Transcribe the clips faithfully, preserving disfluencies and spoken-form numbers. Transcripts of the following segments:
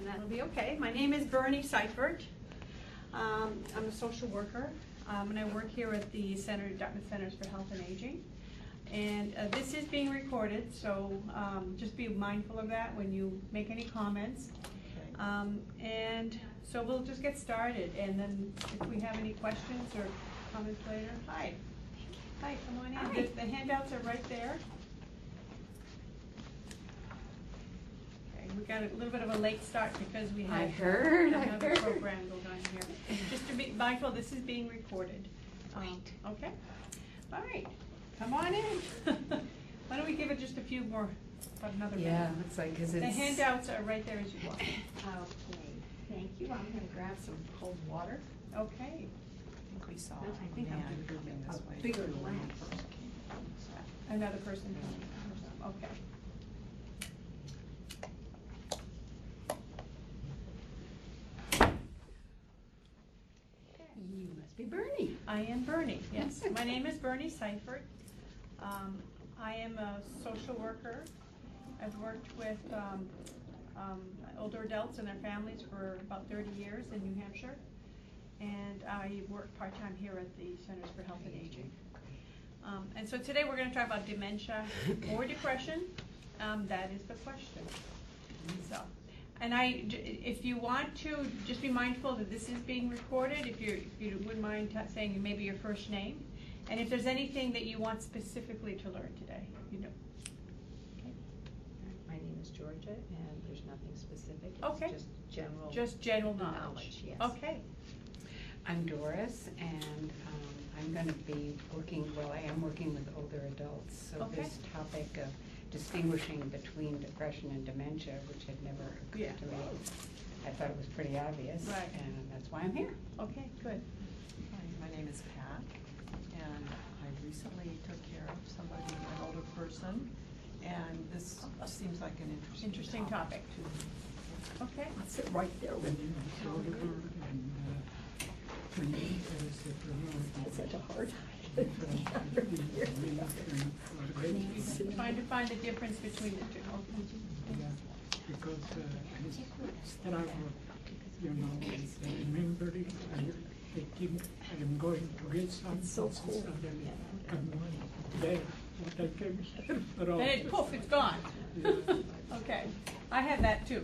that'll be okay. My name is Bernie Seifert. Um, I'm a social worker, um, and I work here at the Center, Dartmouth Centers for Health and Aging. And uh, this is being recorded, so um, just be mindful of that when you make any comments. Okay. Um, and so we'll just get started, and then if we have any questions or comments later, hi. Hi, come on in. Hi. The, the handouts are right there. We got a little bit of a late start because we had I heard, another I heard. program going on here. Just to be mindful, this is being recorded. Um, okay. All right. Come on in. Why don't we give it just a few more, about another minute? Yeah, looks like, because it's... The handouts are right there as you walk in. Okay, thank you. I'm going to grab some cold water. Okay. I think we saw I think a I'm man gonna coming a this way. bigger lamp. Another person coming. Okay. You must be Bernie. I am Bernie, yes. My name is Bernie Seifert. Um, I am a social worker. I've worked with um, um, older adults and their families for about thirty years in New Hampshire. And I work part-time here at the Centers for Health and Aging. Um, and so today we're going to talk about dementia or depression. Um, that is the question. So. And I, if you want to, just be mindful that this is being recorded. If you, if you wouldn't mind t saying maybe your first name, and if there's anything that you want specifically to learn today, you know. Okay. My name is Georgia, and there's nothing specific. It's Okay. just general. Just general knowledge. knowledge, yes. Okay. I'm Doris, and um, I'm going to be working, well, I am working with older adults. So Okay. this topic of distinguishing between depression and dementia, which had never occurred Yeah. to me, I thought it was pretty obvious, Right. and that's why I'm here. Okay. Good. Hi, my name is Pat, and I recently took care of somebody, an older person, and this seems like an interesting, Interesting topic. to me. Okay. I'll sit right there with you. It's such a hard time. Trying to find the difference between the two. Yeah, because uh, I struggle, you know, with remembering. I, I think I am going to get something. It's so cool. And then come one day, what I came here for. Then it, poof, it's gone. Yeah. Okay. I had that too.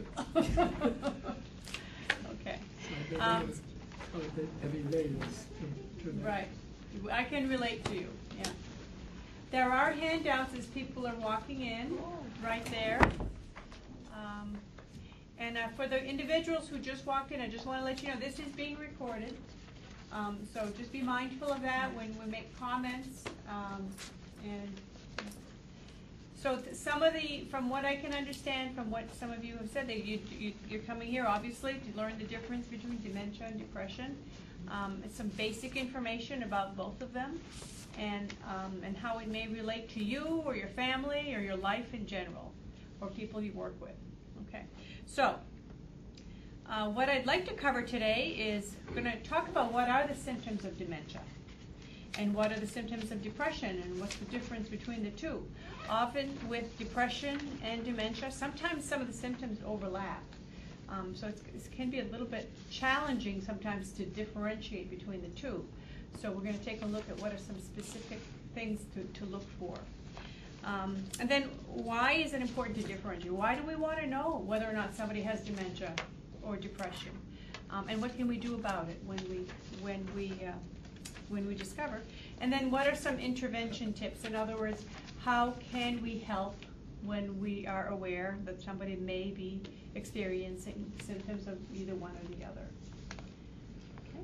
Okay. So the Um, days, or the, the relays to, to that. Right. I can relate to you, yeah. There are handouts as people are walking in, right there. Um, and uh, for the individuals who just walked in, I just want to let you know this is being recorded. Um, so just be mindful of that when we make comments. Um, and so th some of the, from what I can understand, from what some of you have said, that you, you, you're coming here obviously to learn the difference between dementia and depression. Um, some basic information about both of them, and um, and how it may relate to you or your family or your life in general, or people you work with. Okay, so uh, what I'd like to cover today is we're going to talk about what are the symptoms of dementia, and what are the symptoms of depression, and what's the difference between the two. Often with depression and dementia, sometimes some of the symptoms overlap. Um, so it's, it can be a little bit challenging sometimes to differentiate between the two. So we're going to take a look at what are some specific things to, to look for. Um, and then why is it important to differentiate? Why do we want to know whether or not somebody has dementia or depression? Um, and what can we do about it when we, when we, uh, when we discover? And then what are some intervention tips? In other words, how can we help when we are aware that somebody may be experiencing symptoms of either one or the other? Okay.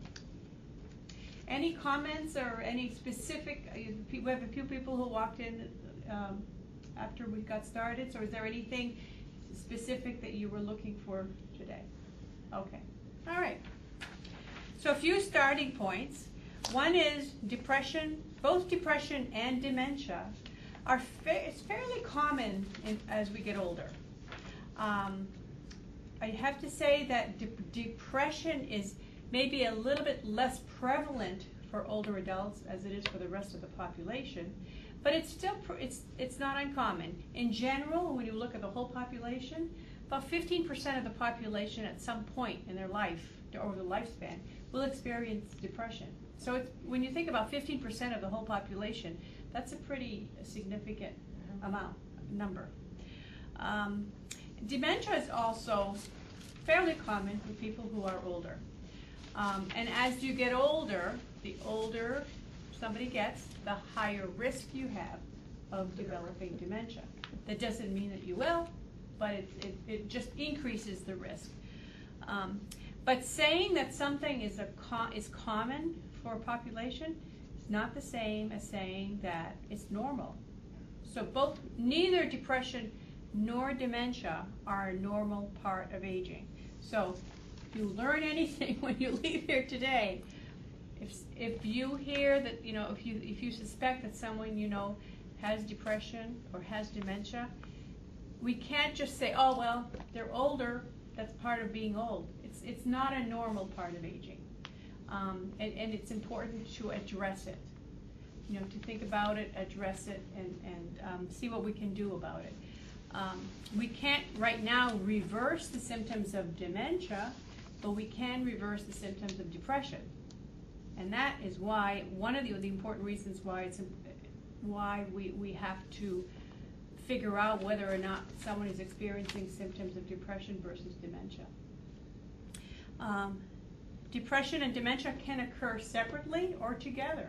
Any comments or any specific, uh, we have a few people who walked in um, after we got started, so is there anything specific that you were looking for today? Okay, all right. So a few starting points. One is depression. Both depression and dementia are fa it's fairly common in, as we get older. Um, I have to say that de depression is maybe a little bit less prevalent for older adults as it is for the rest of the population, but it's still pr it's it's not uncommon. In general, when you look at the whole population, about fifteen percent of the population at some point in their life, over the lifespan, will experience depression. So it's, when you think about fifteen percent of the whole population, that's a pretty significant amount, number. Um, dementia is also fairly common for people who are older. Um, and as you get older, the older somebody gets, the higher risk you have of developing dementia. That doesn't mean that you will, but it, it, it just increases the risk. Um, but saying that something is, a co is common for a population is not the same as saying that it's normal. So both, neither depression nor dementia are a normal part of aging. So if you learn anything when you leave here today, if, if you hear that, you know, if you, if you suspect that someone you know has depression or has dementia, we can't just say, oh, well, they're older, that's part of being old. It's, it's not a normal part of aging. Um, and, and it's important to address it. You know, to think about it, address it, and, and um, see what we can do about it. Um, we can't right now reverse the symptoms of dementia, but we can reverse the symptoms of depression. And that is why, one of the, the important reasons why it's why we, we have to figure out whether or not someone is experiencing symptoms of depression versus dementia. Um, depression and dementia can occur separately or together.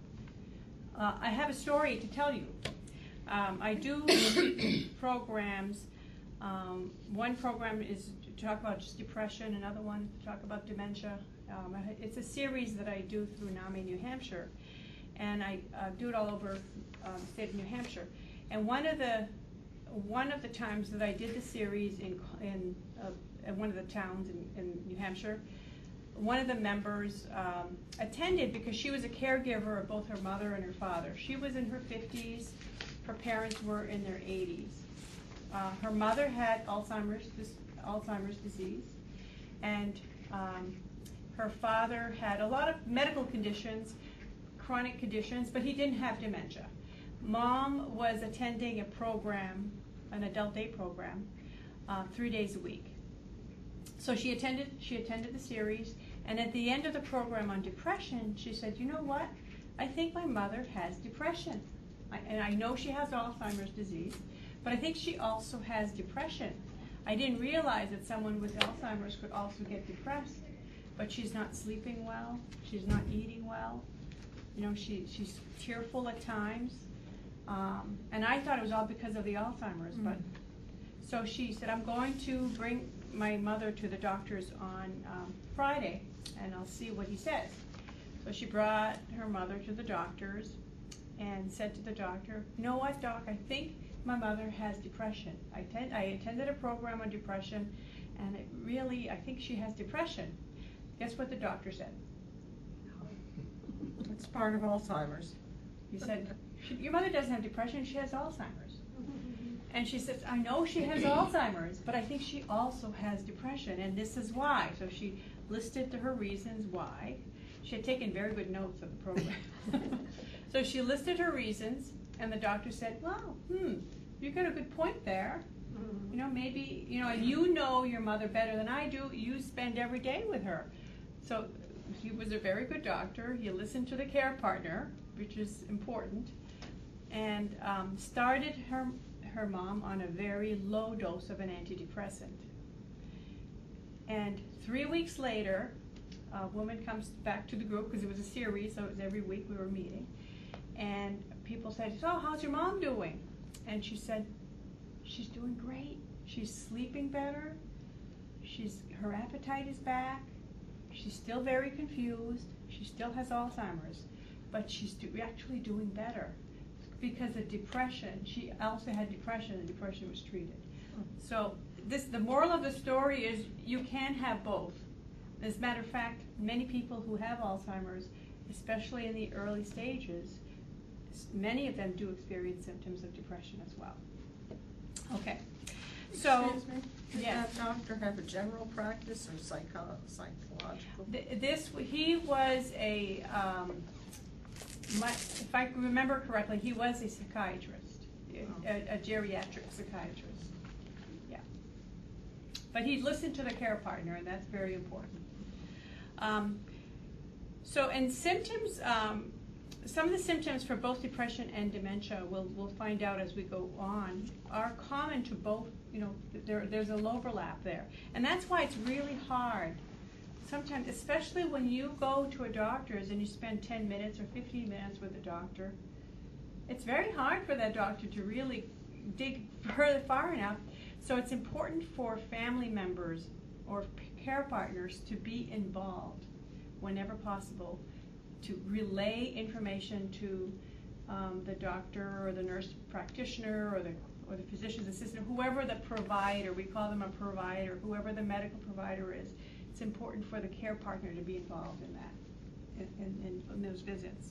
Uh, I have a story to tell you. Um, I do programs. Um, one program is to talk about just depression, another one to talk about dementia. Um, it's a series that I do through NAMI New Hampshire, and I uh, do it all over um, the state of New Hampshire. And one of the one of the times that I did the series in in, uh, in one of the towns in, in New Hampshire, one of the members um, attended because she was a caregiver of both her mother and her father. She was in her fifties. Her parents were in their eighties. Uh, her mother had Alzheimer's, this, Alzheimer's disease, and um, her father had a lot of medical conditions, chronic conditions, but he didn't have dementia. Mom was attending a program, an adult day program, uh, three days a week. So she attended, she attended the series, and at the end of the program on depression, she said, you know what? I think my mother has depression. I, and I know she has Alzheimer's disease, but I think she also has depression. I didn't realize that someone with Alzheimer's could also get depressed, but she's not sleeping well, she's not eating well, you know, she, she's tearful at times, um, and I thought it was all because of the Alzheimer's, mm. but, so she said, I'm going to bring my mother to the doctors on um, Friday, and I'll see what he says. So she brought her mother to the doctors, and said to the doctor, you know what, doc, I think my mother has depression. I, attend, I attended a program on depression, and it really, I think she has depression. Guess what the doctor said? It's part of Alzheimer's. He said, your mother doesn't have depression, she has Alzheimer's. And she says, I know she has Alzheimer's, but I think she also has depression, and this is why. So she listed her reasons why. She had taken very good notes of the program. So she listed her reasons, and the doctor said, well, hmm, you got a good point there. Mm-hmm. You know, maybe, you know, and you know your mother better than I do. You spend every day with her. So he was a very good doctor. He listened to the care partner, which is important, and um, started her, her mom on a very low dose of an antidepressant. And three weeks later, a woman comes back to the group, because it was a series, so it was every week we were meeting. And people said, so how's your mom doing? And she said, she's doing great. She's sleeping better. She's, her appetite is back. She's still very confused. She still has Alzheimer's, but she's do, actually doing better. Because of depression, she also had depression, and depression was treated. So this, the moral of the story is you can have both. As a matter of fact, many people who have Alzheimer's, especially in the early stages, many of them do experience symptoms of depression as well. Okay, so Excuse me, did yes. that doctor have a general practice or psycho psychological? Th this he was a, um, my, if I remember correctly, he was a psychiatrist, Oh. a, a geriatric psychiatrist. Yeah. but he'd listen to the care partner, and that's very important. Um, so, and symptoms, um, some of the symptoms for both depression and dementia, we'll, we'll find out as we go on, are common to both. You know, there, there's an overlap there. And that's why it's really hard. Sometimes, especially when you go to a doctor's and you spend ten minutes or fifteen minutes with a doctor, it's very hard for that doctor to really dig further far enough. So it's important for family members or care partners to be involved whenever possible, to relay information to um, the doctor or the nurse practitioner or the or the physician's assistant, whoever the provider, we call them a provider, whoever the medical provider is. It's important for the care partner to be involved in that, in, in, in those visits.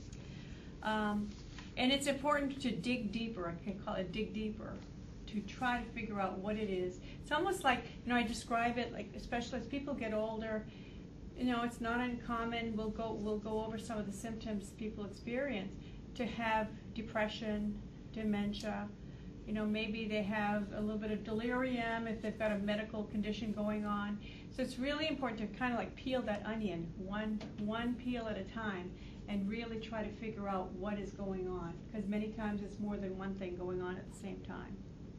Um, and it's important to dig deeper, I can call it dig deeper, to try to figure out what it is. It's almost like, you know, I describe it like, especially as people get older, you know, it's not uncommon, we'll go, we'll go over some of the symptoms people experience, to have depression, dementia, you know, maybe they have a little bit of delirium if they've got a medical condition going on. So it's really important to kind of like peel that onion, one, one peel at a time, and really try to figure out what is going on, because many times it's more than one thing going on at the same time.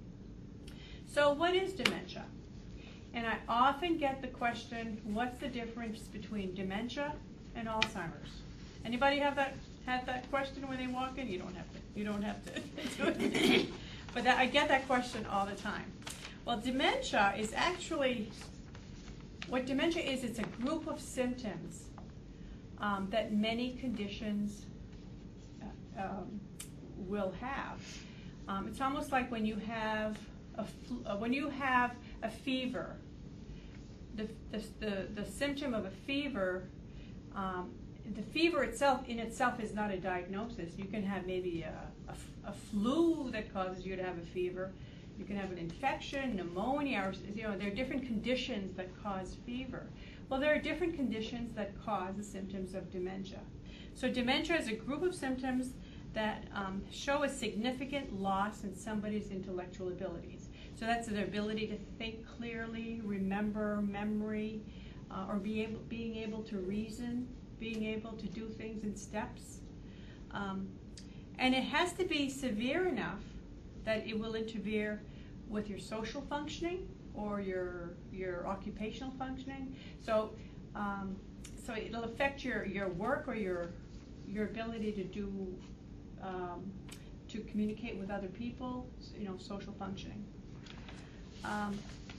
So what is dementia? And I often get the question, what's the difference between dementia and Alzheimer's? Anybody have that have that question when they walk in? You don't have to. You don't have to do it. But that, I get that question all the time. Well, dementia is actually, what dementia is, it's a group of symptoms um, that many conditions uh, um, will have. Um, it's almost like when you have a flu, uh, when you have a fever. The the the, the symptom of a fever. Um, The fever itself, in itself, is not a diagnosis. You can have maybe a, a, a flu that causes you to have a fever. You can have an infection, pneumonia, or, you know, there are different conditions that cause fever. Well, there are different conditions that cause the symptoms of dementia. So dementia is a group of symptoms that um, show a significant loss in somebody's intellectual abilities. So that's their ability to think clearly, remember, memory, uh, or be able, being able to reason, being able to do things in steps. Um, and it has to be severe enough that it will interfere with your social functioning or your your occupational functioning. So um, so it'll affect your, your work or your your ability to do um, to communicate with other people, you know, social functioning. Um,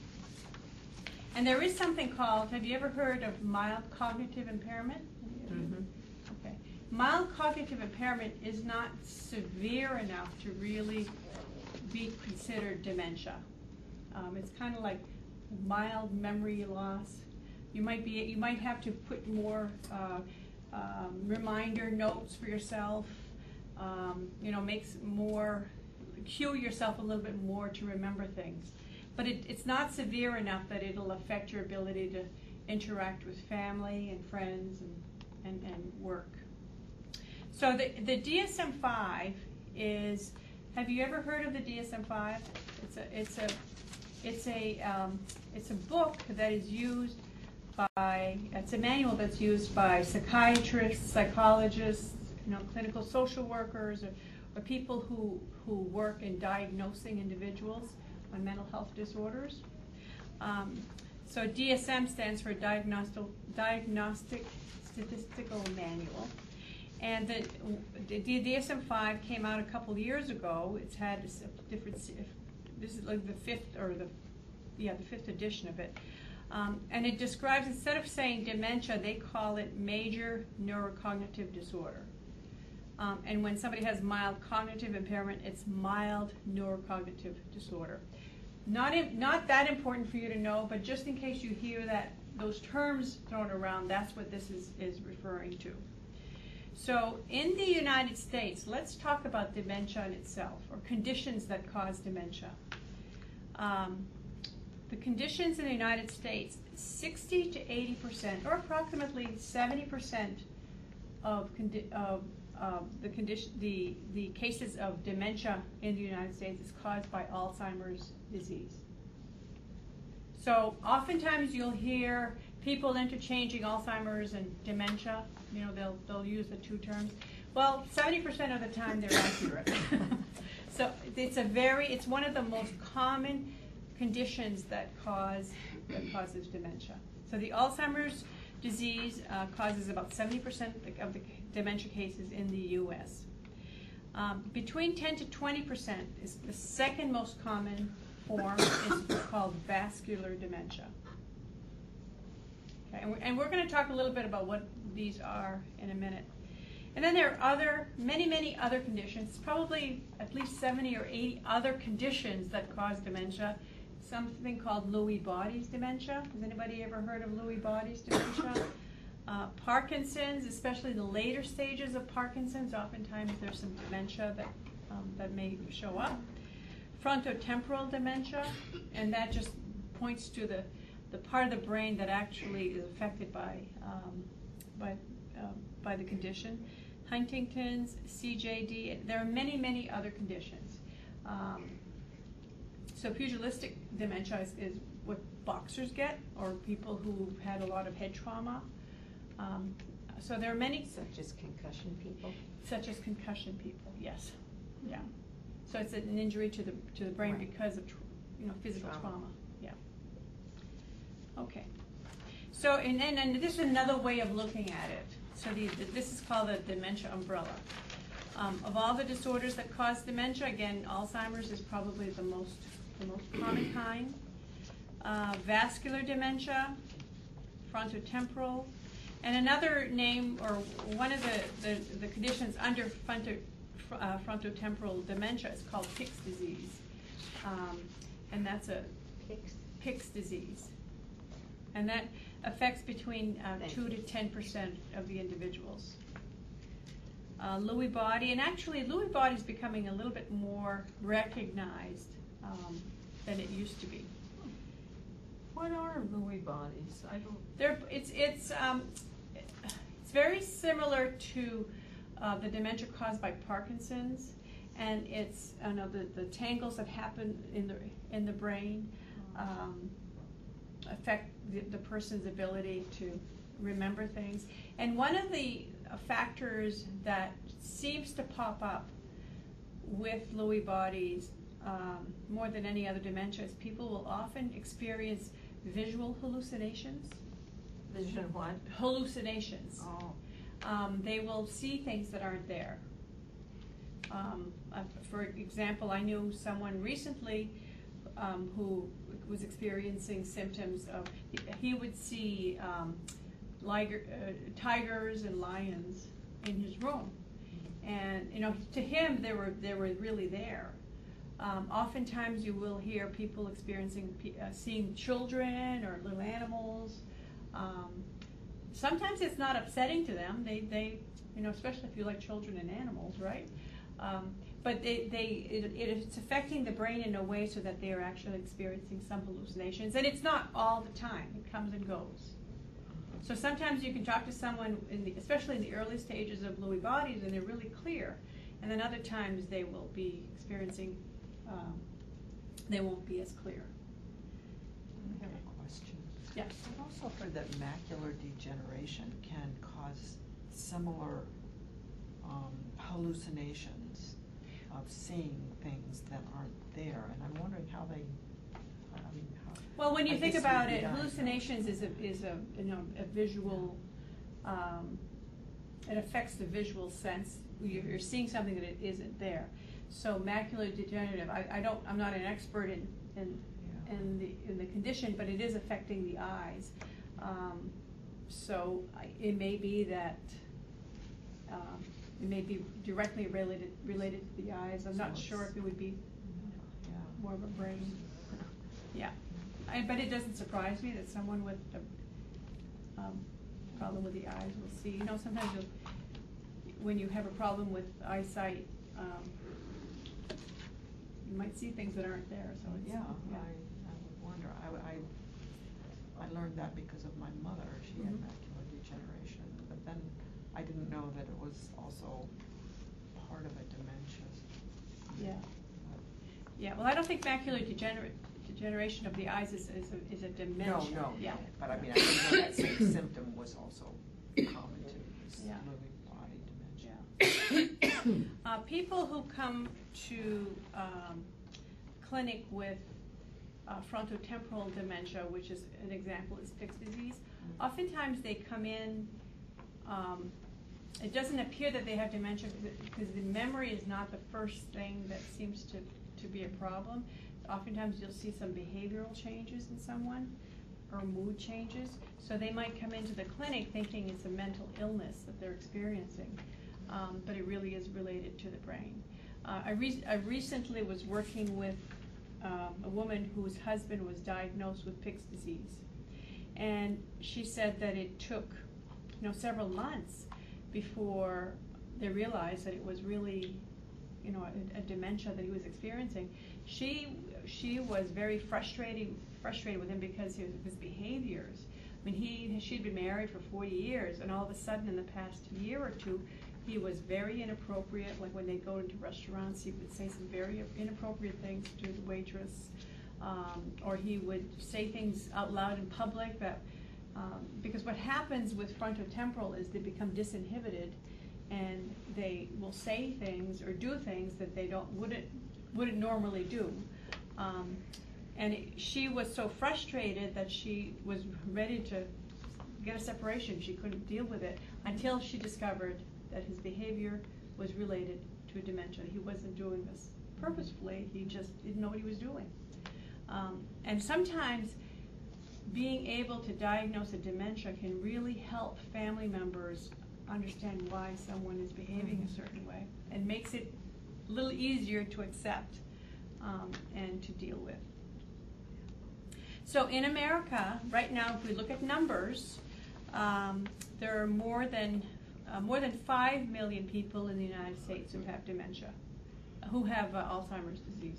and there is something called, have you ever heard of mild cognitive impairment? Mm-hmm. Okay. Mild cognitive impairment is not severe enough to really be considered dementia. Um, it's kind of like mild memory loss. You might be, you might have to put more uh, um, reminder notes for yourself. Um, you know, makes more, cue yourself a little bit more to remember things. But it, it's not severe enough that it'll affect your ability to interact with family and friends and And, and work. So the, the D S M five is, have you ever heard of the D S M five? It's a, it's a, it's a, um, it's a book that is used by, it's a manual that's used by psychiatrists, psychologists, you know, clinical social workers, or, or people who, who work in diagnosing individuals on mental health disorders. Um, so D S M stands for Diagnostic, Diagnostic Statistical Manual, and the, the D S M five came out a couple years ago. It's had different. This is like the fifth or the, yeah, the fifth edition of it, um, and it describes, instead of saying dementia, they call it major neurocognitive disorder. Um, and when somebody has mild cognitive impairment, it's mild neurocognitive disorder. Not in, not that important for you to know, but just in case you hear that those terms thrown around, that's what this is, is referring to. So in the United States, let's talk about dementia in itself, or conditions that cause dementia. Um, the conditions in the United States, sixty to eighty percent, or approximately seventy percent of, condi of uh, the, condition, the, the cases of dementia in the United States is caused by Alzheimer's disease. So oftentimes you'll hear people interchanging Alzheimer's and dementia. You know, they'll they'll use the two terms. Well, seventy percent of the time they're accurate. So it's a very, it's one of the most common conditions that cause, that causes dementia. So the Alzheimer's disease uh, causes about seventy percent of the dementia cases in the U S. Um, between ten to twenty percent is the second most common form, is called vascular dementia. Okay, and we're, and we're going to talk a little bit about what these are in a minute. And then there are other, many, many other conditions, probably at least seventy or eighty other conditions that cause dementia. Something called Lewy bodies dementia. Has anybody ever heard of Lewy bodies dementia? Uh, Parkinson's, especially the later stages of Parkinson's, oftentimes there's some dementia that, um, that may show up. Frontotemporal dementia, and that just points to the, the part of the brain that actually is affected by, um, by, uh, by the condition. Huntington's, C J D, there are many, many other conditions. Um, so pugilistic dementia is, is what boxers get, or people who've had a lot of head trauma. Um, so there are many. Such as concussion people? Such as concussion people, yes. Yeah. So it's an injury to the, to the brain Right. because of, tr- you know, physical Trauma. trauma. Yeah. Okay. So, and, and, and this is another way of looking at it. So the, the, this is called the dementia umbrella. Um, of all the disorders that cause dementia, again, Alzheimer's is probably the most, the most common kind. Uh, vascular dementia, frontotemporal, and another name, or one of the, the, the conditions under fronto, uh, frontotemporal dementia is called Pick's disease. Um, and that's a Pick's? Pick's disease. And that affects between uh, Thank two you. to ten percent of the individuals. Uh, Lewy body, and actually Lewy body is becoming a little bit more recognized um, than it used to be. What are Lewy bodies? I don't. There, it's it's um, it's very similar to uh, the dementia caused by Parkinson's, and it's I know the the tangles that happen in the in the brain um, affect the, the person's ability to remember things. And one of the uh, factors that seems to pop up with Lewy bodies um, more than any other dementia is people will often experience visual hallucinations. Vision what? Hallucinations. Oh. Um, they will see things that aren't there. Um, uh, for example, I knew someone recently um, who was experiencing symptoms of, he would see um, liger, uh, tigers and lions in his room. And, you know, to him, they were, they were really there. Um, oftentimes you will hear people experiencing, uh, seeing children or little animals. Um, sometimes it's not upsetting to them. They, they, you know, especially if you like children and animals, right? Um, but they, they, it, it's affecting the brain in a way so that they are actually experiencing some hallucinations. And it's not all the time. It comes and goes. So sometimes you can talk to someone, in the, especially in the early stages of Lewy bodies, and they're really clear. And then other times they will be experiencing, um, they won't be as clear. I have a question. Yes. I've also heard that macular degeneration can cause similar um, hallucinations of seeing things that aren't there, and I'm wondering how they, I mean, how. Well, when you I think guess about would be it, diagnosed. hallucinations is a, is a, you know, a visual, um, it affects the visual sense. You're, you're seeing something that it isn't there. So macular degenerative, I, I don't, I'm not an expert in, in, Yeah. in the, in the condition, but it is affecting the eyes. Um, so I, it may be that, um, it may be directly related, related to the eyes. I'm So not sure it's- if it would be Yeah. more of a brain. Yeah, I, but it doesn't surprise me that someone with a um, problem with the eyes will see. You know, sometimes you'll, when you have a problem with eyesight, um, you might see things that aren't there. So it's, Yeah, I, I would wonder, I, I, I learned that because of my mother, she had Mhm. macular degeneration, but then I didn't know that it was also part of a dementia. Yeah. But- Yeah, well, I don't think macular degenerate, degeneration of the eyes is, is a, is a No, dementia. no, Yeah. no, but I mean, I didn't know that same symptom was also common to this Yeah. Lewy body dementia. Yeah. Uh, people who come to, um, clinic with, uh, frontotemporal dementia, which is, an example is Pick's disease, oftentimes they come in, um, it doesn't appear that they have dementia because the memory is not the first thing that seems to, to be a problem. Oftentimes you'll see some behavioral changes in someone or mood changes. So they might come into the clinic thinking it's a mental illness that they're experiencing, um, but it really is related to the brain. Uh, I, re I recently was working with um, a woman whose husband was diagnosed with Pick's disease. And she said that it took, you know, several months before they realized that it was really, you know, a, a dementia that he was experiencing. She she was very frustrated frustrated with him because of his behaviors. I mean, he she'd been married for forty years, and all of a sudden, in the past year or two, he was very inappropriate. Like when they go into restaurants, he would say some very inappropriate things to the waitress, um, or he would say things out loud in public that. Um, because what happens with frontotemporal is they become disinhibited, and they will say things or do things that they don't wouldn't wouldn't normally do. Um, and it, she was so frustrated that she was ready to get a separation. She couldn't deal with it until she discovered that his behavior was related to dementia. He wasn't doing this purposefully. He just didn't know what he was doing. Um, and sometimes being able to diagnose a dementia can really help family members understand why someone is behaving a certain way, and makes it a little easier to accept um, and to deal with. So in America, right now, if we look at numbers, um, there are more than uh, more than five million people in the United States who have dementia, who have uh, Alzheimer's disease.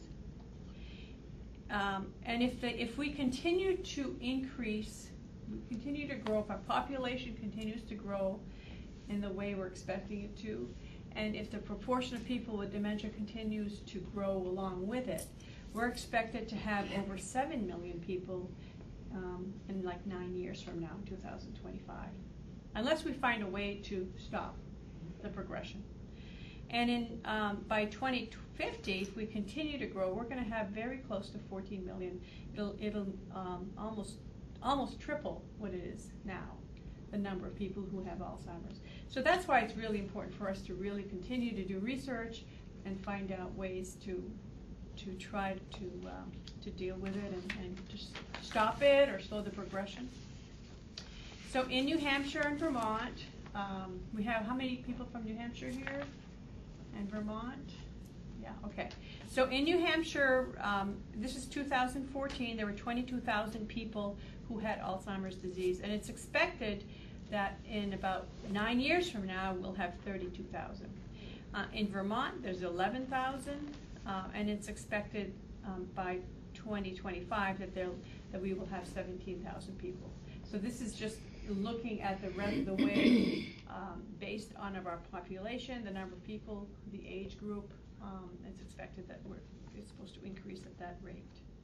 Um, and if the, if we continue to increase, we continue to grow, if our population continues to grow in the way we're expecting it to, and if the proportion of people with dementia continues to grow along with it, we're expected to have over seven million people um, in like nine years from now, two thousand twenty-five, unless we find a way to stop the progression. And in um, by twenty fifty, if we continue to grow, we're going to have very close to fourteen million. It'll it'll um, almost almost triple what it is now, the number of people who have Alzheimer's. So that's why it's really important for us to really continue to do research and find out ways to to try to um, to deal with it and, and just stop it or slow the progression. So in New Hampshire and Vermont, um, we have how many people from New Hampshire here? And Vermont? Yeah, okay. So in New Hampshire, um, this is two thousand fourteen, there were twenty-two thousand people who had Alzheimer's disease, and it's expected that in about nine years from now, we'll have thirty-two thousand. Uh, in Vermont, there's eleven thousand, uh, and it's expected um, by twenty twenty-five that, that we will have seventeen thousand people. So this is just looking at the, re the way, um, based on of our population, the number of people, the age group, um, it's expected that we're it's supposed to increase at that rate.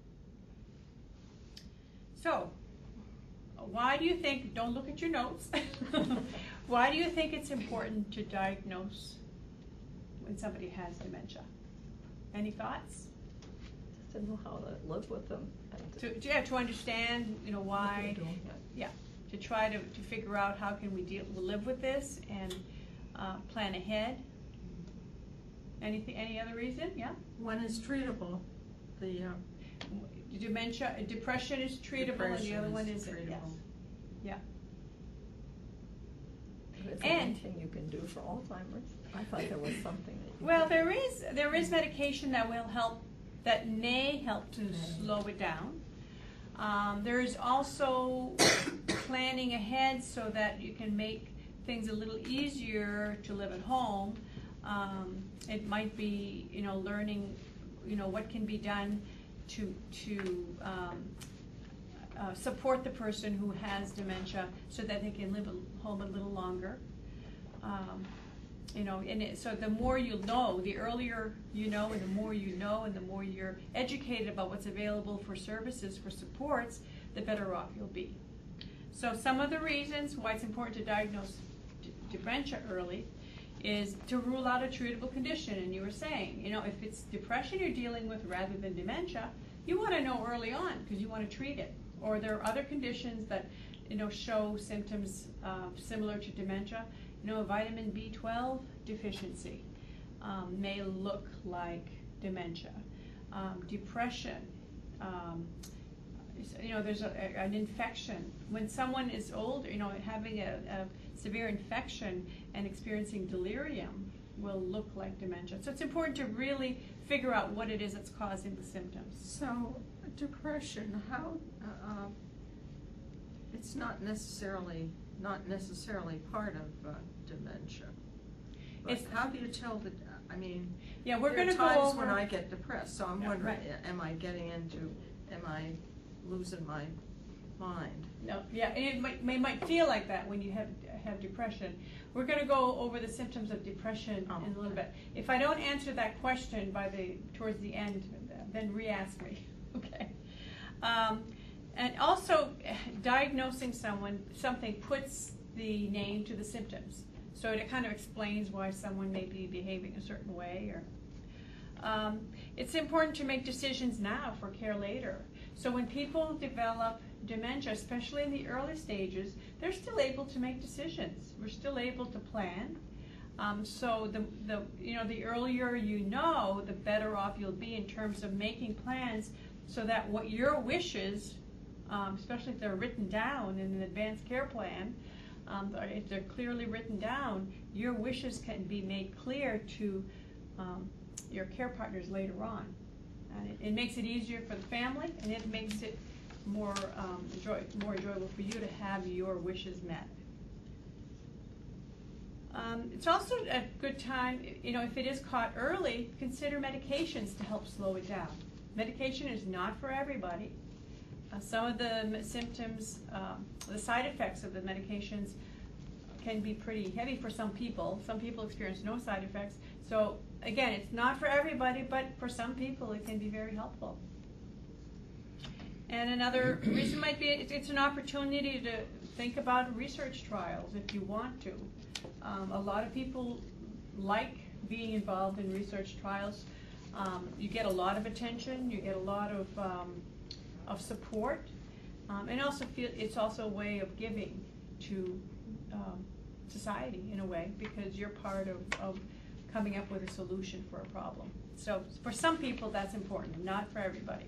So, why do you think, don't look at your notes, why do you think it's important to diagnose when somebody has dementia? Any thoughts? Just to know how to live with them. And To, to, yeah, to understand, you know, why, doing it. yeah, to try to, to figure out how can we deal, live with this and uh, plan ahead. Anything, any other reason? Yeah? One is treatable, the uh, Dementia, depression is treatable, and the other one is, yes. treatable. Yeah. Is And- there anything you can do for Alzheimer's? I thought there was something that you Well, could- there is, there is medication that will help, that may help to slow it down. Um, there is also planning ahead so that you can make things a little easier to live at home. Um, it might be, you know, learning, you know, what can be done to, to um, uh, support the person who has dementia so that they can live at home a little longer. Um, you know, and it, so the more you know, the earlier you know, and the more you know, and the more you're educated about what's available for services, for supports, the better off you'll be. So some of the reasons why it's important to diagnose d- dementia early is to rule out a treatable condition. And you were saying, you know, if it's depression you're dealing with rather than dementia, you want to know early on because you want to treat it. Or there are other conditions that, you know, show symptoms uh, similar to dementia. You know, vitamin B twelve deficiency um, may look like dementia. Um, depression, um, you know, there's a, a, an infection. When someone is older, you know, having a, a severe infection and experiencing delirium will look like dementia. So it's important to really figure out what it is that's causing the symptoms. So, depression, how, uh, uh, it's not necessarily, not necessarily part of uh, dementia. But It's- how do you tell the, I mean, Yeah, we're there going are to go times over. when I get depressed, so I'm Yeah, wondering, right. am I getting into, am I losing my mind? No, yeah, and it might, may might feel like that when you have have depression. We're going to go over the symptoms of depression Oh, in a little okay. bit. If I don't answer that question by the towards the end, then re-ask me, okay? Um, and also, diagnosing someone something puts the name to the symptoms, so it kind of explains why someone may be behaving a certain way. Or um, it's important to make decisions now for care later. So when people develop dementia, especially in the early stages, they're still able to make decisions. We're still able to plan. Um, so the, the, you know, the earlier you know, the better off you'll be in terms of making plans so that what your wishes, um, especially if they're written down in an advanced care plan, um, or if they're clearly written down, your wishes can be made clear to um, your care partners later on. And it, it makes it easier for the family, and it makes it more um, enjoy, more enjoyable for you to have your wishes met. Um, it's also a good time, you know, if it is caught early, consider medications to help slow it down. Medication is not for everybody. Uh, some of the m- symptoms, um, the side effects of the medications can be pretty heavy for some people. Some people experience no side effects. So again, it's not for everybody, but for some people it can be very helpful. And another reason might be it's, it's an opportunity to think about research trials if you want to. Um, a lot of people like being involved in research trials. Um, you get a lot of attention, you get a lot of, um, of support, um, and also feel it's also a way of giving to um, society in a way, because you're part of, of coming up with a solution for a problem. So for some people that's important, not for everybody.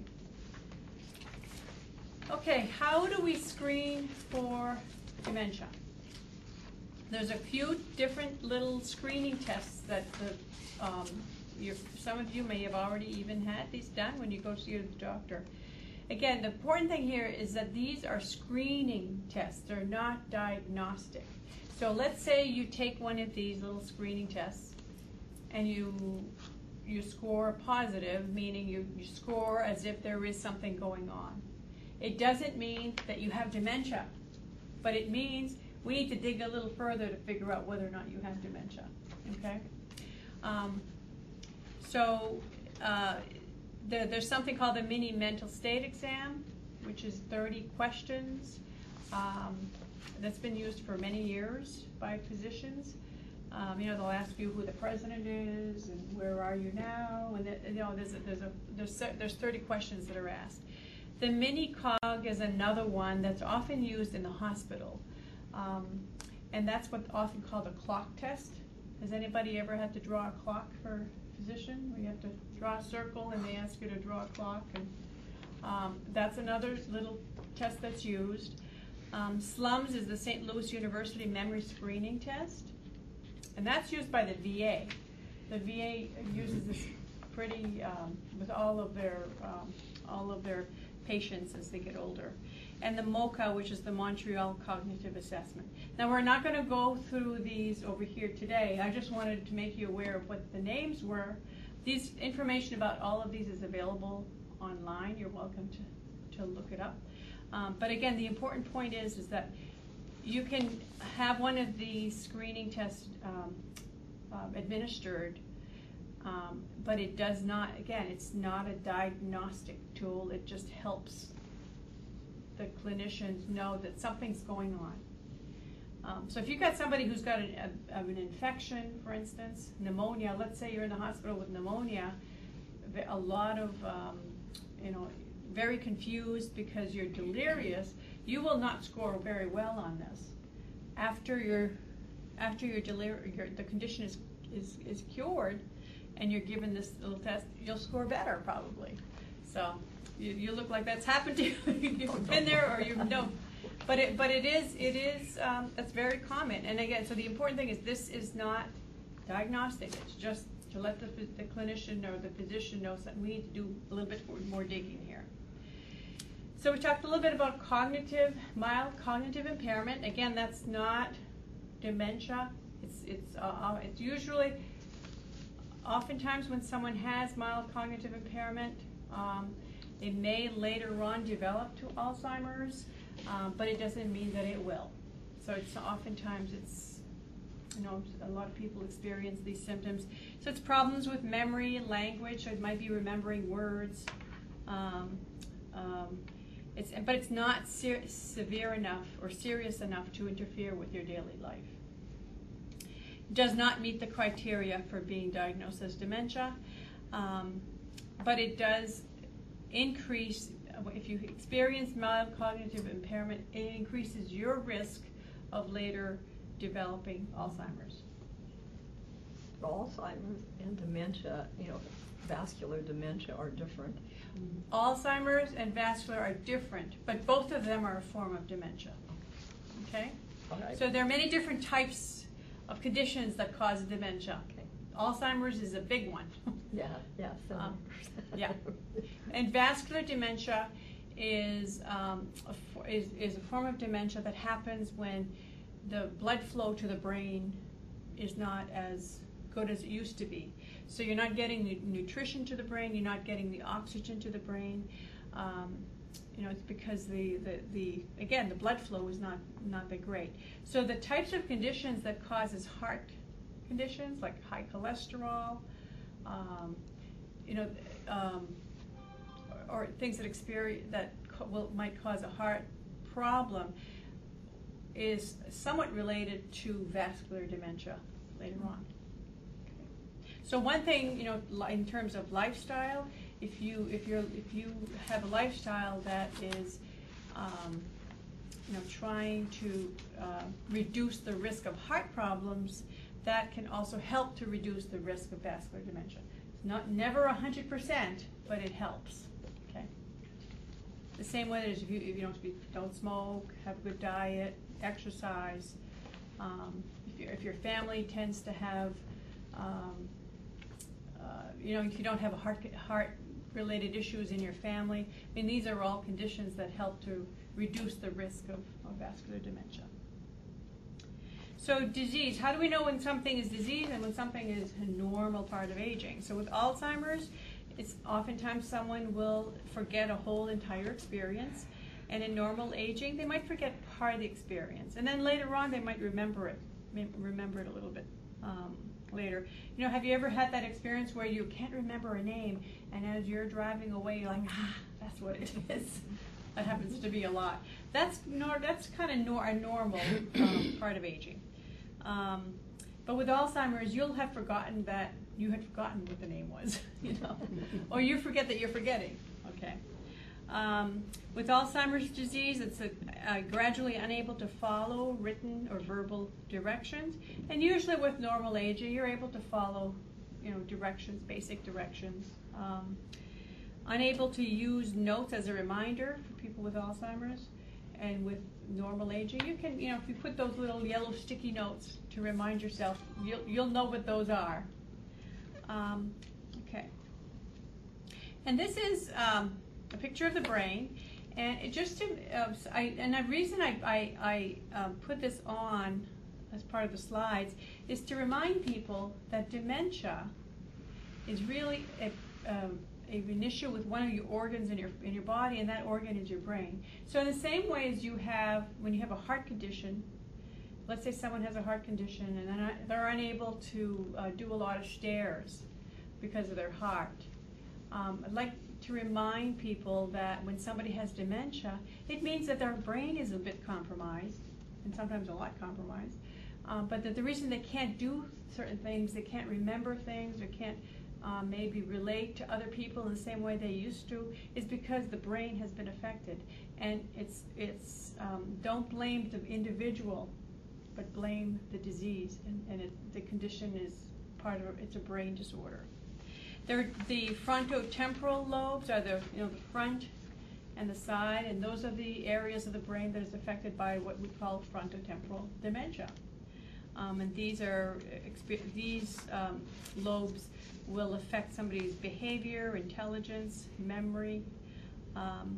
Okay, how do we screen for dementia? There's a few different little screening tests that the, um, you're, some of you may have already even had these done when you go see the doctor. Again, the important thing here is that these are screening tests, they're not diagnostic. So let's say you take one of these little screening tests and you you score positive, meaning you, you score as if there is something going on. It doesn't mean that you have dementia, but it means we need to dig a little further to figure out whether or not you have dementia, okay? Um, so uh, there, there's something called the mini mental state exam, which is thirty questions. Um, that's been used for many years by physicians. Um, you know, they'll ask you who the president is and where are you now, and the, you know, there's a, there's a there's there's thirty questions that are asked. The mini cog is another one that's often used in the hospital, um, and that's what's often called a clock test. Has anybody ever had to draw a clock for a physician, where you have to draw a circle and they ask you to draw a clock? And um, that's another little test that's used. Um, SLUMS is the Saint Louis University Memory Screening Test, and that's used by the V A. The V A uses this pretty um, with all of their um, all of their patients as they get older. And the MOCA, which is the Montreal Cognitive Assessment. Now, we're not going to go through these over here today. I just wanted to make you aware of what the names were. These information about all of these is available online. You're welcome to, to look it up. Um, but again, the important point is, is that you can have one of these screening tests um, um, administered, um, but it does not, again, it's not a diagnostic tool, it just helps the clinicians know that something's going on. Um, so if you've got somebody who's got an, a, an infection, for instance, pneumonia, let's say you're in the hospital with pneumonia, a lot of, um, you know, very confused because you're delirious, you will not score very well on this. After you're, after your delir- your, the condition is, is, is cured and you're given this little test, you'll score better probably. So you, you look like that's happened to you. You've been there or you know. But it, but it is, it is, um, that's very common. And again, so the important thing is this is not diagnostic. It's just to let the, the clinician or the physician know that we need to do a little bit more digging here. So we talked a little bit about cognitive, mild cognitive impairment. Again, that's not dementia. It's, it's, uh, it's usually, oftentimes when someone has mild cognitive impairment, um, it may later on develop to Alzheimer's. Um, but it doesn't mean that it will. So it's oftentimes it's, you know, a lot of people experience these symptoms. So it's problems with memory and language. So it might be remembering words. Um, um, it's, but it's not ser severe enough or serious enough to interfere with your daily life. It does not meet the criteria for being diagnosed as dementia, um, but it does increase. If you experience mild cognitive impairment, it increases your risk of later developing Alzheimer's. Alzheimer's and dementia, you know, vascular dementia are different. Mm-hmm. Alzheimer's and vascular are different, but both of them are a form of dementia. Okay? All right. So there are many different types of conditions that cause dementia. Okay. Alzheimer's is a big one. Yeah, yeah. So Um, yeah. And vascular dementia is, um, a for, is, is a form of dementia that happens when the blood flow to the brain is not as good as it used to be. So you're not getting the nutrition to the brain, you're not getting the oxygen to the brain. Um, you know, it's because the, the, the, again, the blood flow is not, not that great. So the types of conditions that causes heart conditions like high cholesterol, um, you know, um, or, or things that experience that co will, might cause a heart problem is somewhat related to vascular dementia later on. Okay. So one thing, you know, in terms of lifestyle, if you if you're if you have a lifestyle that is, um, you know, trying to uh, reduce the risk of heart problems, that can also help to reduce the risk of vascular dementia. It's not never a hundred percent, but it helps. Okay. The same way as if you if you don't don't smoke, have a good diet, exercise. Um, if, your if your family tends to have, um, uh, you know, if you don't have a heart heart related issues in your family, I mean, these are all conditions that help to reduce the risk of, of vascular dementia. So disease, how do we know when something is disease and when something is a normal part of aging? So with Alzheimer's, it's oftentimes someone will forget a whole entire experience, and in normal aging, they might forget part of the experience, and then later on, they might remember it, remember it a little bit um, later. You know, have you ever had that experience where you can't remember a name, and as you're driving away, you're like, ah, that's what it is. That happens to be a lot. That's nor that's kind of nor a normal um, part of aging. Um, but with Alzheimer's, you'll have forgotten that you had forgotten what the name was, you know, or you forget that you're forgetting. Okay. Um, with Alzheimer's disease, it's a, uh, gradually unable to follow written or verbal directions, and usually with normal aging, you're able to follow, you know, directions, basic directions. Um, unable to use notes as a reminder for people with Alzheimer's, and with normal aging, you can, you know, if you put those little yellow sticky notes to remind yourself, you'll you'll know what those are. Um, okay. And this is um, a picture of the brain, and it just to, uh, I, and the reason I, I, I um, put this on as part of the slides is to remind people that dementia is really a, um, an issue with one of your organs in your in your body, and that organ is your brain. So in the same way as you have when you have a heart condition, let's say someone has a heart condition and they're, not, they're unable to uh, do a lot of stairs because of their heart. Um, I'd like to remind people that when somebody has dementia, it means that their brain is a bit compromised, and sometimes a lot compromised, um, but that the reason they can't do certain things, they can't remember things, or can't um, maybe relate to other people in the same way they used to, is because the brain has been affected. And it's, it's um, don't blame the individual, but blame the disease, and, and it, the condition is part of, it's a brain disorder. There, the frontotemporal lobes are the, you know, the front and the side, and those are the areas of the brain that is affected by what we call frontotemporal dementia. Um, and these are, these um, lobes will affect somebody's behavior, intelligence, memory, um,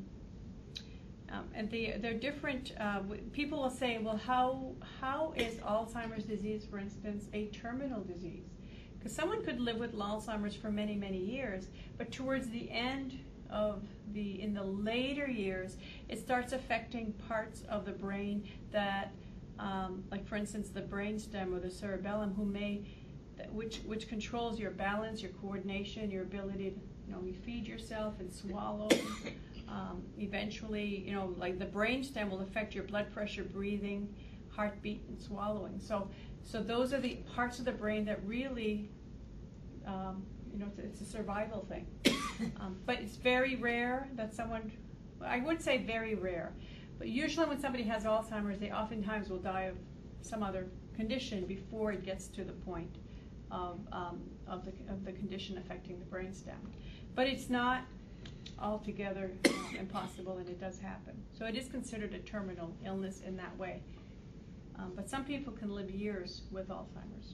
um, and they, they're different. Uh, people will say, well, how, how is Alzheimer's disease, for instance, a terminal disease? Because someone could live with Alzheimer's for many, many years, but towards the end of the, in the later years, it starts affecting parts of the brain that, um, like for instance, the brainstem or the cerebellum, who may, which which controls your balance, your coordination, your ability to, you know, you feed yourself and swallow. Um, eventually, you know, like the brainstem will affect your blood pressure, breathing, heartbeat, and swallowing. So, so those are the parts of the brain that really, um, you know, it's, it's a survival thing. Um, but it's very rare that someone, I would say very rare, but usually when somebody has Alzheimer's, they oftentimes will die of some other condition before it gets to the point of, um, of, the, of the condition affecting the brainstem. But it's not altogether um, impossible, and it does happen. So it is considered a terminal illness in that way. Um, but some people can live years with Alzheimer's.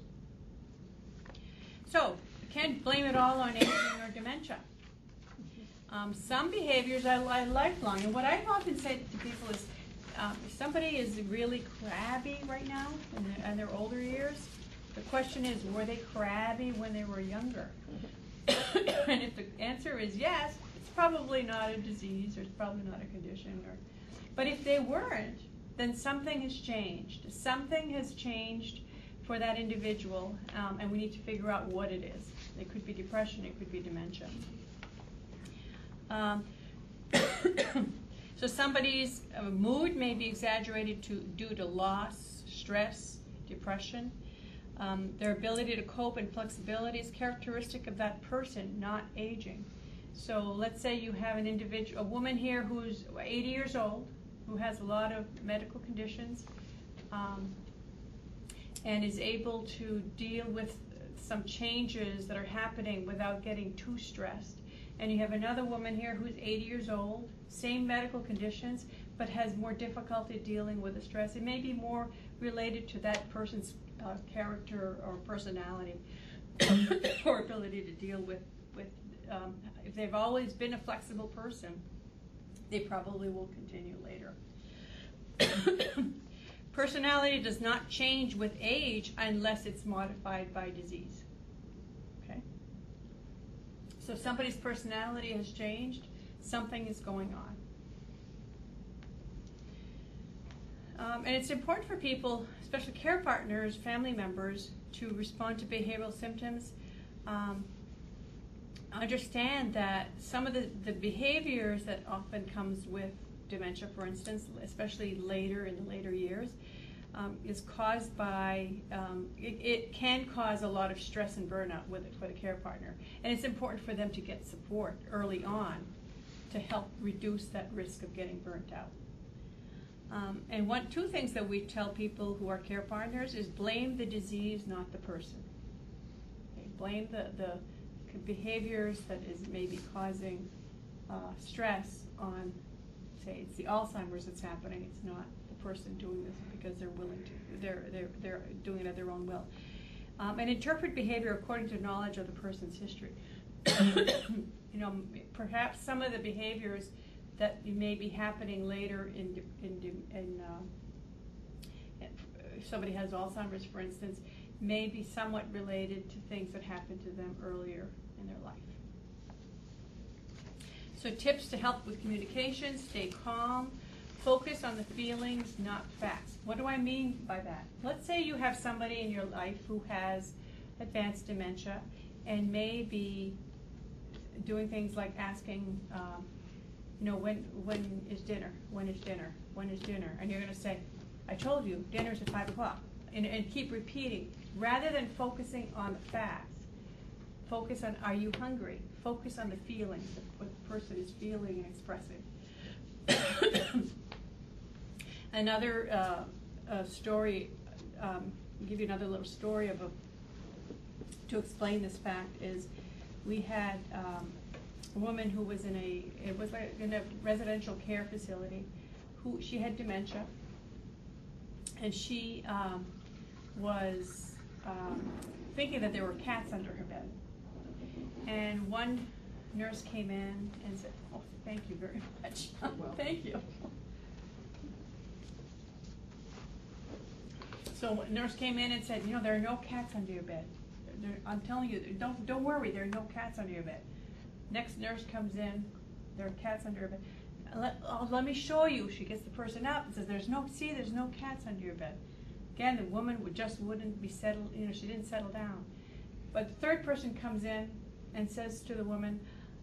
So you can't blame it all on aging or dementia. Um, some behaviors are, are lifelong, and what I've often said to people is, um, if somebody is really crabby right now in their, in their older years, the question is, were they crabby when they were younger? And if the answer is yes, it's probably not a disease, or it's probably not a condition. Or, but if they weren't, then something has changed. Something has changed for that individual, um, and we need to figure out what it is. It could be depression, it could be dementia. Um, so somebody's uh, mood may be exaggerated to, due to loss, stress, depression. Um, their ability to cope and flexibility is characteristic of that person, not aging. So let's say you have an individual, a woman here who's eighty years old, who has a lot of medical conditions, um, and is able to deal with some changes that are happening without getting too stressed. And you have another woman here who's eighty years old, same medical conditions, but has more difficulty dealing with the stress. It may be more related to that person's uh, character or personality or ability to deal with, with um, if they've always been a flexible person, they probably will continue later. Personality does not change with age unless it's modified by disease. Okay? So if somebody's personality has changed, something is going on. Um, and it's important for people, especially care partners, family members, to respond to behavioral symptoms. Um, understand that some of the, the behaviors that often comes with dementia, for instance, especially later in the later years, um, is caused by, um, it, it can cause a lot of stress and burnout with it for the care partner. And it's important for them to get support early on to help reduce that risk of getting burnt out. Um, and one, two things that we tell people who are care partners is blame the disease, not the person. Okay, blame the, the behaviors that is maybe causing uh, stress on, say, it's the Alzheimer's that's happening. It's not the person doing this because they're willing to. They're they're they're doing it at their own will. Um, and interpret behavior according to knowledge of the person's history. You know, perhaps some of the behaviors that may be happening later in in in uh, if somebody has Alzheimer's, for instance, may be somewhat related to things that happened to them earlier in their life. So tips to help with communication: stay calm, Focus on the feelings, not facts. What do I mean by that? Let's say you have somebody in your life who has advanced dementia and may be doing things like asking, um, you know, when when is dinner? When is dinner? When is dinner? And you're going to say, I told you, dinner's at five o'clock. And, and keep repeating. Rather than focusing on the facts, focus on, are you hungry? Focus on the feelings, what the person is feeling and expressing. Another uh, uh, story, um, I'll give you another little story of a, to explain this fact is, we had um, a woman who was in a, it was like in a residential care facility, who, she had dementia, and she um, was um, thinking that there were cats under her bed. And one nurse came in and said, oh, thank you very much. Thank you. So a nurse came in and said, you know, there are no cats under your bed. There, I'm telling you, don't don't worry, there are no cats under your bed. Next nurse comes in, there are cats under your bed. Let, oh, let me show you. She gets the person up and says, there's no, see, there's no cats under your bed. Again, the woman would just wouldn't be settled, you know, she didn't settle down. But the third person comes in and says to the woman,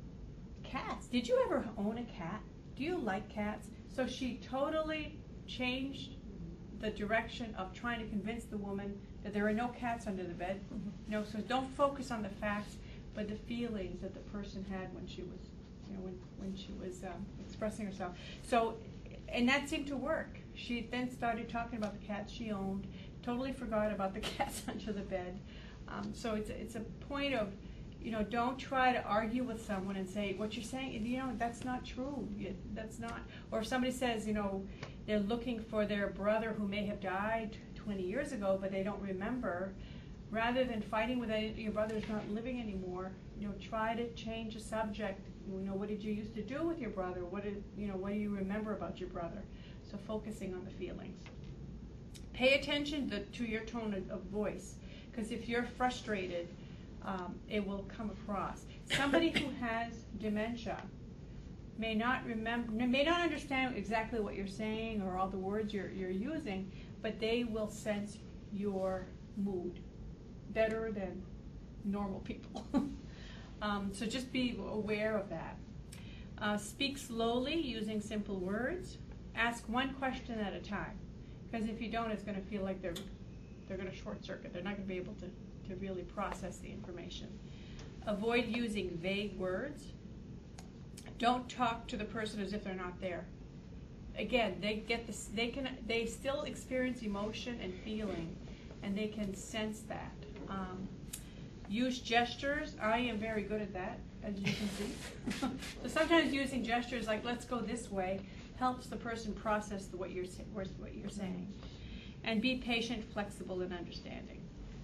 cats, did you ever own a cat? Do you like cats? So she totally changed the direction of trying to convince the woman that there are no cats under the bed. Mm-hmm. You know, so don't focus on the facts, but the feelings that the person had when she was, you know, when, when she was um, expressing herself. So, and that seemed to work. She then started talking about the cats she owned, totally forgot about the cats under the bed. Um, so it's, it's a point of, you know, don't try to argue with someone and say, what you're saying, you know, that's not true. You, that's not, or if somebody says, you know, they're looking for their brother who may have died twenty years ago, but they don't remember, rather than fighting with it, your brother's not living anymore, you know, try to change the subject. You know, what did you used to do with your brother? What did, you know, what do you remember about your brother? So focusing on the feelings. Pay attention to, to your tone of, of voice, because if you're frustrated, um, it will come across. Somebody who has dementia may not remember, may not understand exactly what you're saying or all the words you're, you're using, but they will sense your mood better than normal people. um, so just be aware of that. Uh, speak slowly using simple words. Ask one question at a time, because if you don't, it's going to feel like they're they're going to short circuit. They're not going to be able to, to really process the information. Avoid using vague words. Don't talk to the person as if they're not there. Again, they get this. They can. They still experience emotion and feeling, and they can sense that. Um, use gestures. I am very good at that, as you can see. So sometimes using gestures like "let's go this way" helps the person process the, what you're what you're saying. And be patient, flexible, and understanding.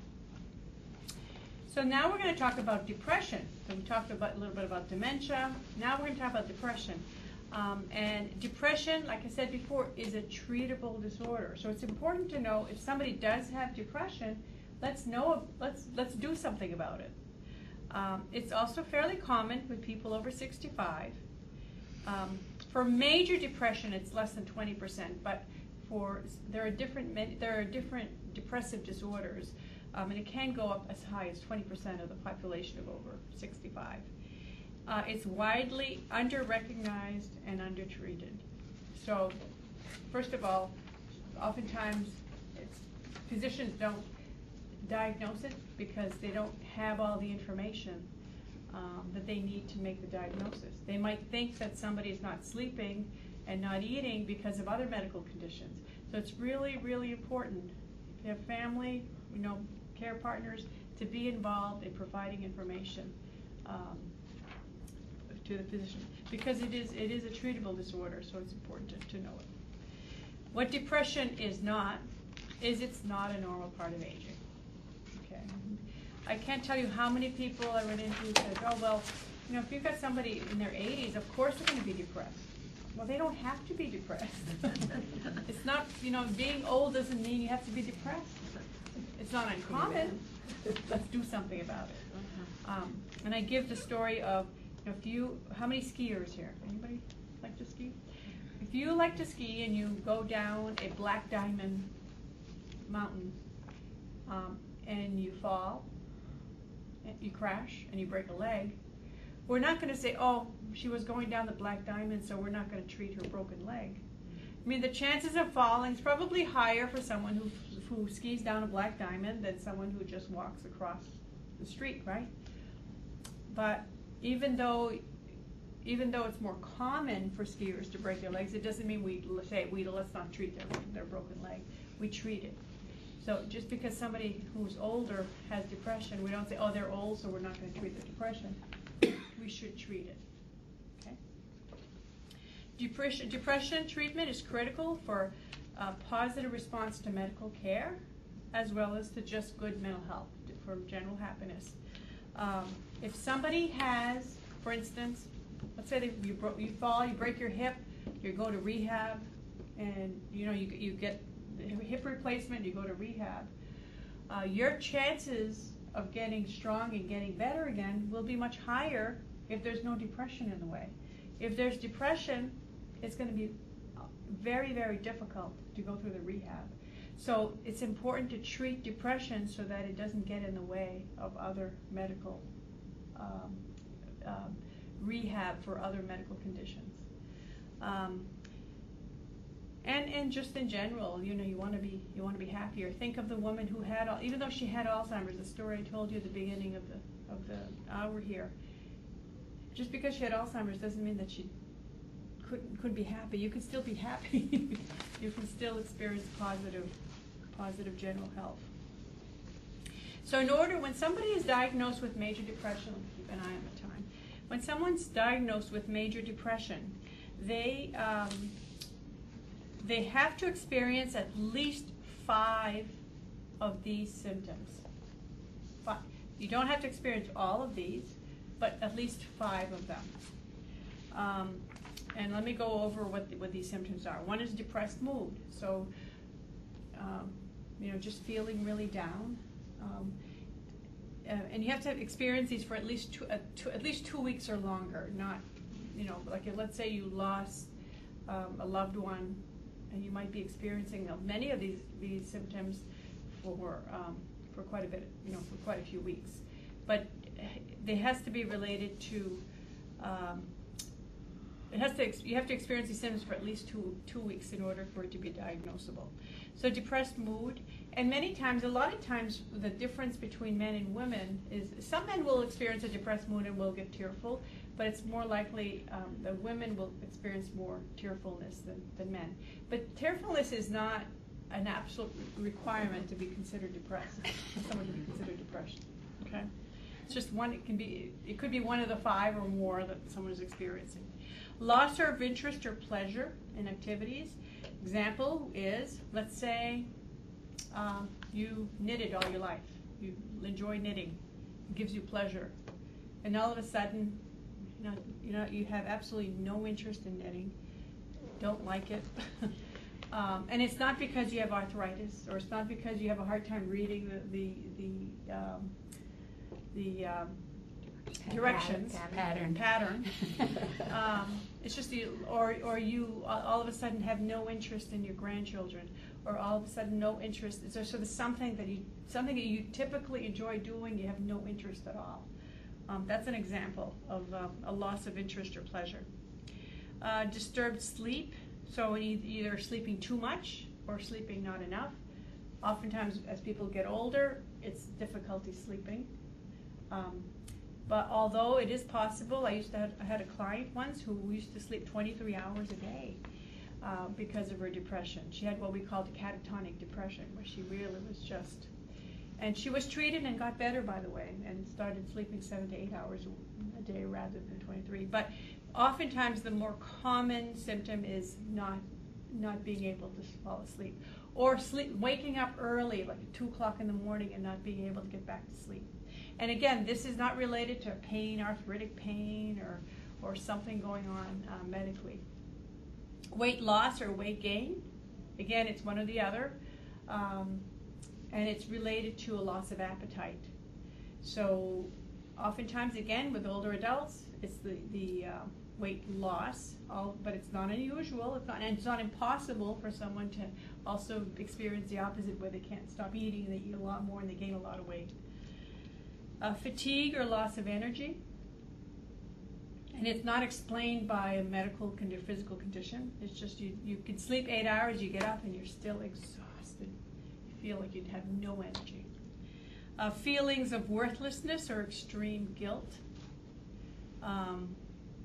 So now we're going to talk about depression. So we talked about a little bit about dementia. Now we're going to talk about depression. Um, and depression, like I said before, is a treatable disorder. So it's important to know if somebody does have depression, let's know, let's let's do something about it. Um, it's also fairly common with people over sixty-five. Um, for major depression, it's less than twenty percent, but for there are different there are different depressive disorders, um, and it can go up as high as twenty percent of the population of over sixty-five. Uh, it's widely under-recognized and under-treated. So, first of all, oftentimes it's, physicians don't diagnose it because they don't have all the information um, that they need to make the diagnosis. They might think that somebody is not sleeping and not eating because of other medical conditions. So it's really, really important, if you have family, you know, care partners, to be involved in providing information um, to the physician, because it is it is a treatable disorder, so it's important to, to know it. What depression is not, is it's not a normal part of aging. Okay, I can't tell you how many people I run into who says, oh well, you know, if you've got somebody in their eighties, of course they're going to be depressed. Well, they don't have to be depressed. It's not, you know, being old doesn't mean you have to be depressed. It's not uncommon. Let's do something about it. Um, and I give the story of, you know, if you, how many skiers here? Anybody like to ski? if you like to ski and you go down a Black Diamond mountain, um, and you fall, and you crash, and you break a leg, we're not going to say, oh, she was going down the Black Diamond, so we're not going to treat her broken leg. I mean, the chances of falling is probably higher for someone who, who skis down a Black Diamond than someone who just walks across the street, right? But even though, even though it's more common for skiers to break their legs, it doesn't mean we say, we, let's not treat their, their broken leg. We treat it. So just because somebody who's older has depression, we don't say, oh, they're old, so we're not going to treat their depression. We should treat it. Okay? Depression, depression treatment is critical for a positive response to medical care, as well as to just good mental health, for general happiness. Um, if somebody has, for instance, let's say that you, bro you fall, you break your hip, you go to rehab, and you know you, you get hip replacement, you go to rehab, uh, your chances of getting strong and getting better again will be much higher if there's no depression in the way. If there's depression, it's going to be very, very difficult to go through the rehab. So it's important to treat depression so that it doesn't get in the way of other medical um, um, rehab for other medical conditions. Um, And, and just in general, you know, you want to be you want to be happier. Think of the woman who had, even though she had Alzheimer's, the story I told you at the beginning of the of the hour here. Just because she had Alzheimer's doesn't mean that she couldn't couldn't be happy. You can still be happy. You can still experience positive positive general health. So in order, when somebody is diagnosed with major depression, keep an eye on the time. When someone's diagnosed with major depression, they um, they have to experience at least five of these symptoms. Five. You don't have to experience all of these, but at least five of them. Um, and let me go over what, the, what these symptoms are. One is depressed mood. So, um, you know, just feeling really down. Um, uh, and you have to experience these for at least two, uh, two, at least two weeks or longer. Not, you know, like let's say you lost um, a loved one, and you might be experiencing many of these these symptoms for um, for quite a bit, you know, for quite a few weeks. But it has to be related to. Um, it has to. You have to experience these symptoms for at least two two weeks in order for it to be diagnosable. So depressed mood, and many times, a lot of times, the difference between men and women is some men will experience a depressed mood and will get tearful, but it's more likely um, that women will experience more tearfulness than, than men. But tearfulness is not an absolute requirement to be considered depressed, for someone to be considered depression. Okay, it's just one. It can be. It could be one of the five or more that someone is experiencing. Loss of interest or pleasure in activities. Example is, let's say, um, you knitted all your life. You enjoy knitting. It gives you pleasure, and all of a sudden, you know, you know, you have absolutely no interest in knitting. Don't like it. Um, and it's not because you have arthritis, or it's not because you have a hard time reading the the the, um, the um, directions, pattern, pattern. um, it's just you, or or you all of a sudden have no interest in your grandchildren, or all of a sudden no interest. So, so there's something that you something that you typically enjoy doing, you have no interest at all. Um, that's an example of uh, a loss of interest or pleasure. Uh, disturbed sleep. So either sleeping too much or sleeping not enough. Oftentimes, as people get older, it's difficulty sleeping. Um, but although it is possible, I used to have, I had a client once who used to sleep twenty-three hours a day uh, because of her depression. She had what we called a catatonic depression, where she really was just, and she was treated and got better, by the way, and started sleeping seven to eight hours a day rather than twenty-three. But oftentimes, the more common symptom is not not being able to fall asleep, or sleep, waking up early, like at two o'clock in the morning, and not being able to get back to sleep. And again, this is not related to pain, arthritic pain, or or something going on uh, medically. Weight loss or weight gain, again, it's one or the other, um, and it's related to a loss of appetite. So, oftentimes, again, with older adults, it's the the uh, weight loss, all, but it's not unusual, it's not, and it's not impossible for someone to also experience the opposite, where they can't stop eating, they eat a lot more and they gain a lot of weight. Uh, fatigue or loss of energy, and it's not explained by a medical condi- physical condition. It's just you, you can sleep eight hours, you get up and you're still exhausted. You feel like you'd have no energy. Uh, feelings of worthlessness or extreme guilt. Um,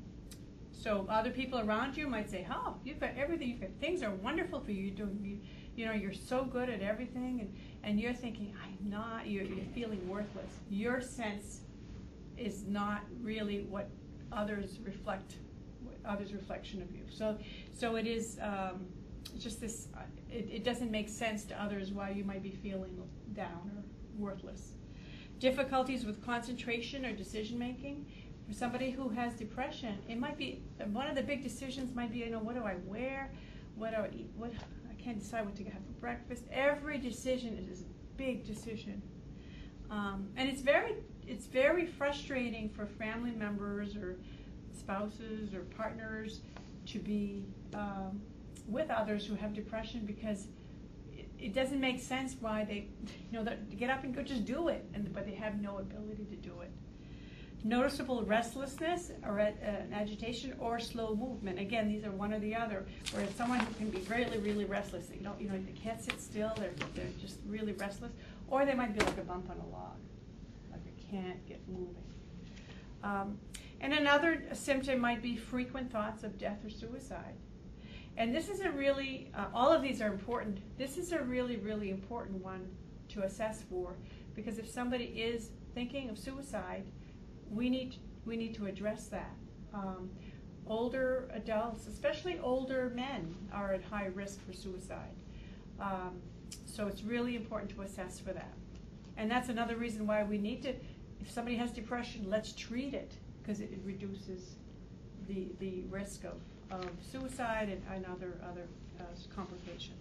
so other people around you might say, "Oh, you've got everything. You've got, things are wonderful for you. You're doing, you, you know, you're so good at everything," and, and you're thinking, "I'm not." You're, you're feeling worthless. Your sense is not really what others reflect, what others' reflection of you. So, so it is um, just this. Uh, it, it doesn't make sense to others why you might be feeling down or worthless. Difficulties with concentration or decision making. For somebody who has depression, it might be one of the big decisions. Might be, you know, what do I wear? What do I eat? What I can't decide what to have for breakfast. Every decision is a big decision, um, and it's very it's very frustrating for family members or spouses or partners to be um, with others who have depression, because it, it doesn't make sense why they, you know, that get up and go just do it, and but they have no ability to do it. Noticeable restlessness or uh, agitation or slow movement. Again, these are one or the other. Where it's someone who can be really, really restless. They don't, you know, they can't sit still. They're they're just really restless. Or they might be like a bump on a log, like they can't get moving. Um, and another symptom might be frequent thoughts of death or suicide. And this is a really, uh, all of these are important. This is a really, really important one to assess for, because if somebody is thinking of suicide, we need we need to address that. Um, older adults, especially older men, are at high risk for suicide. Um, so it's really important to assess for that. And that's another reason why we need to, if somebody has depression, let's treat it, because it, it reduces the the risk of, of suicide and, and other other uh, complications.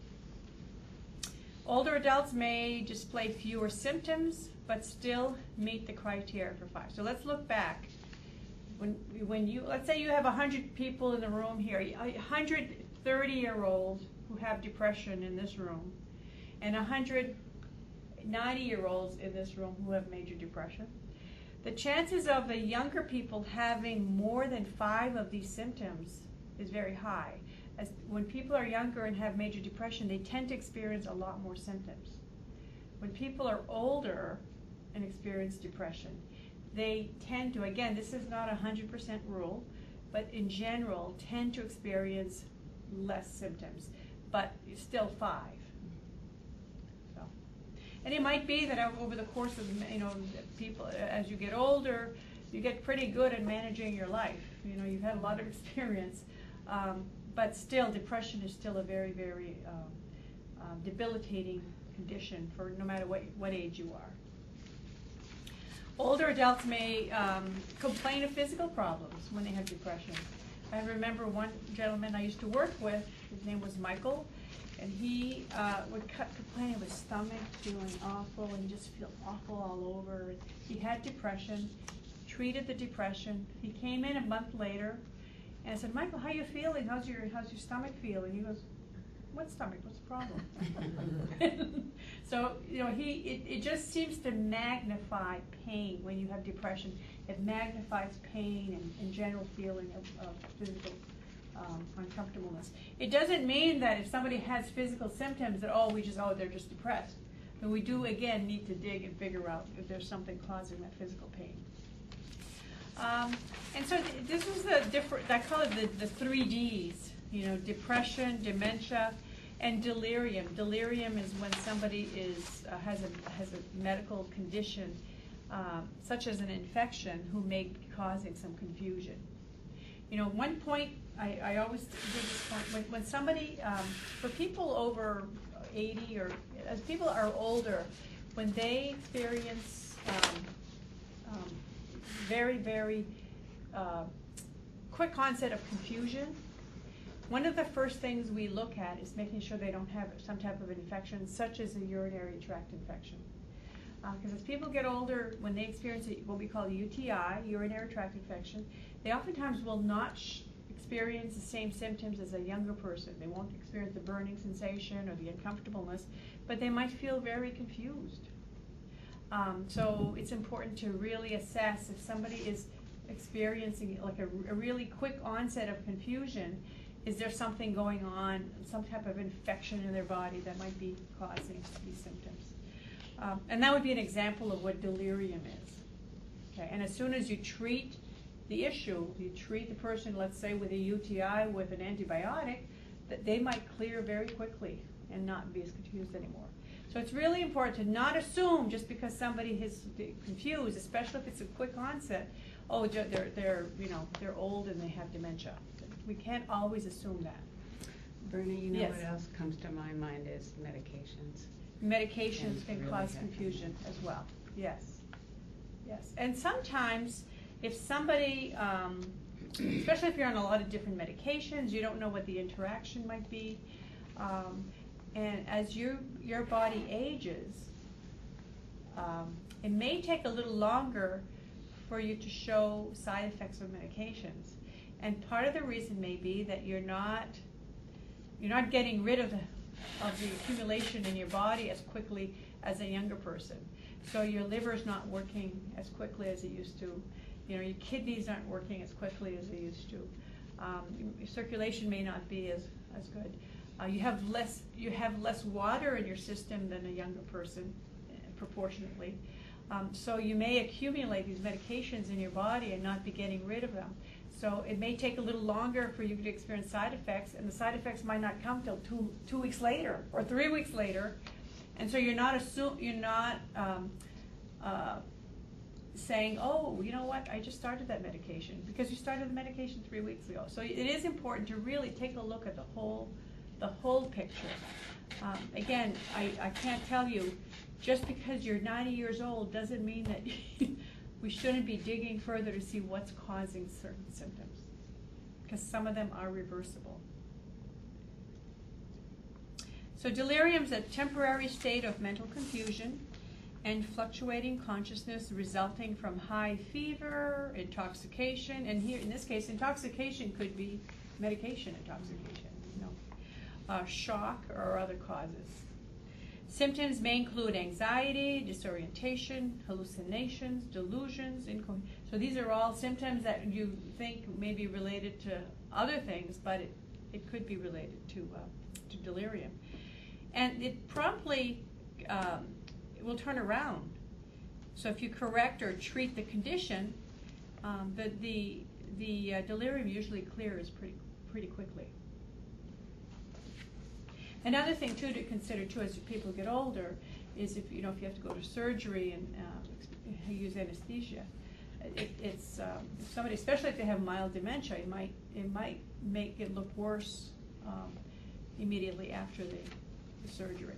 Older adults may display fewer symptoms, but still meet the criteria for five. So let's look back. When when you, let's say you have one hundred people in the room here, one hundred thirty-year-olds who have depression in this room, and one hundred ninety-year-olds in this room who have major depression. The chances of the younger people having more than five of these symptoms is very high. As when people are younger and have major depression, they tend to experience a lot more symptoms. When people are older and experience depression, they tend to, again, this is not a one hundred percent rule, but in general, tend to experience less symptoms, but still five. So, and it might be that over the course of, you know, people, as you get older, you get pretty good at managing your life. You know, you've had a lot of experience. Um, But still, depression is still a very, very um, uh, debilitating condition for no matter what, what age you are. Older adults may um, complain of physical problems when they have depression. I remember one gentleman I used to work with, his name was Michael, and he uh, would cut, complain of his stomach feeling awful and just feel awful all over. He had depression, treated the depression. He came in a month later, and I said, "Michael, how are you feeling? How's your how's your stomach feeling?" He goes, "What stomach? What's the problem?" So, you know, he it, it just seems to magnify pain when you have depression. It magnifies pain and, and general feeling of, of physical um, uncomfortableness. It doesn't mean that if somebody has physical symptoms that, oh, we just, oh, they're just depressed. But we do, again, need to dig and figure out if there's something causing that physical pain. Um, and so th this is the different, I call it the, the three Ds, you know, depression, dementia, and delirium. Delirium is when somebody is, uh, has, a, has a medical condition, um, such as an infection, who may be causing some confusion. You know, one point, I, I always do this point, when, when somebody, um, for people over eighty, or as people are older, when they experience um, um, very, very uh, quick onset of confusion, one of the first things we look at is making sure they don't have some type of infection, such as a urinary tract infection. Because uh, as people get older, when they experience a, what we call a U T I, urinary tract infection, they oftentimes will not sh- experience the same symptoms as a younger person. They won't experience the burning sensation or the uncomfortableness, but they might feel very confused. Um, so it's important to really assess if somebody is experiencing like a, a really quick onset of confusion. Is there something going on, some type of infection in their body that might be causing these symptoms? Um, and that would be an example of what delirium is. Okay, and as soon as you treat the issue, you treat the person, let's say with a U T I with an antibiotic, that they might clear very quickly and not be as confused anymore. So it's really important to not assume just because somebody is confused, especially if it's a quick onset, oh, they're, they're, you know, they're old and they have dementia. We can't always assume that. Bernie, you know Yes. what else comes to my mind is medications. Medications And can really cause that- confusion as well, yes. Yes, and sometimes if somebody, um, especially if you're on a lot of different medications, you don't know what the interaction might be. Um, and as you, your body ages, um, it may take a little longer for you to show side effects of medications. And part of the reason may be that you're not, you're not getting rid of the, of the accumulation in your body as quickly as a younger person. So your liver's not working as quickly as it used to. You know, your kidneys aren't working as quickly as they used to. Um, your circulation may not be as, as good. Uh, you have less, you have less water in your system than a younger person, uh, proportionately. Um, so you may accumulate these medications in your body and not be getting rid of them. So it may take a little longer for you to experience side effects, and the side effects might not come till two two weeks later or three weeks later, and so you're not assume you're not um, uh, saying, oh, you know what, I just started that medication, because you started the medication three weeks ago. So it is important to really take a look at the whole the whole picture. Um, again, I, I can't tell you, just because you're ninety years old doesn't mean that we shouldn't be digging further to see what's causing certain symptoms, because some of them are reversible. So delirium is a temporary state of mental confusion and fluctuating consciousness resulting from high fever, intoxication, and here in this case, intoxication could be medication intoxication, you know, uh, shock or other causes. Symptoms may include anxiety, disorientation, hallucinations, delusions, inco- so these are all symptoms that you think may be related to other things, but it, it could be related to, uh, to delirium. And it promptly um, it will turn around. So if you correct or treat the condition, um, the, the, the uh, delirium usually clears pretty, pretty quickly. Another thing too to consider too as people get older is if you know if you have to go to surgery and uh, use anesthesia, it, it's um, if somebody, especially if they have mild dementia, it might it might make it look worse um, immediately after the, the surgery.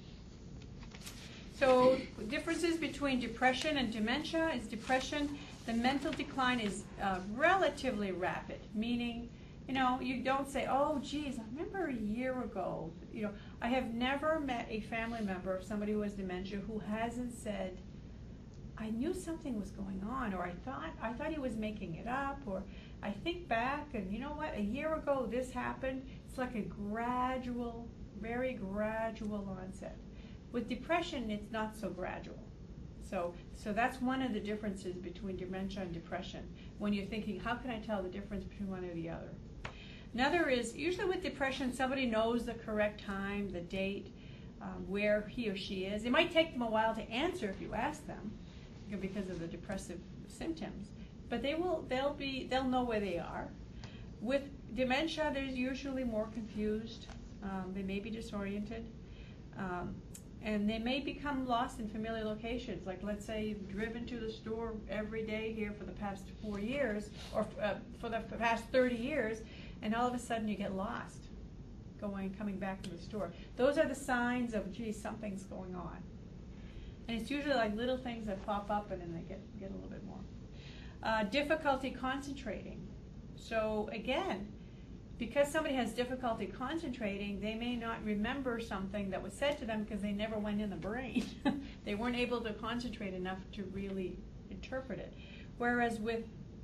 So differences between depression and dementia is depression, the mental decline is uh, relatively rapid, meaning, you know, you don't say, oh, geez, I remember a year ago. You know, I have never met a family member of somebody who has dementia who hasn't said, I knew something was going on, or I thought I thought he was making it up, or I think back and you know what, a year ago this happened. It's like a gradual, very gradual onset. With depression, it's not so gradual. So, so that's one of the differences between dementia and depression. When you're thinking, how can I tell the difference between one or the other? Another is, usually with depression, somebody knows the correct time, the date, um, where he or she is. It might take them a while to answer if you ask them, because of the depressive symptoms. But they will, they'll be, they'll know where they are. With dementia, they're usually more confused. Um, they may be disoriented. Um, and they may become lost in familiar locations. Like, let's say you've driven to the store every day here for the past four years, or uh, for the past thirty years, and all of a sudden you get lost going, coming back to the store. Those are the signs of, gee, something's going on. And it's usually like little things that pop up and then they get, get a little bit more. Uh, difficulty concentrating. So again, because somebody has difficulty concentrating, they may not remember something that was said to them because they never went in the brain. They weren't able to concentrate enough to really interpret it. Whereas with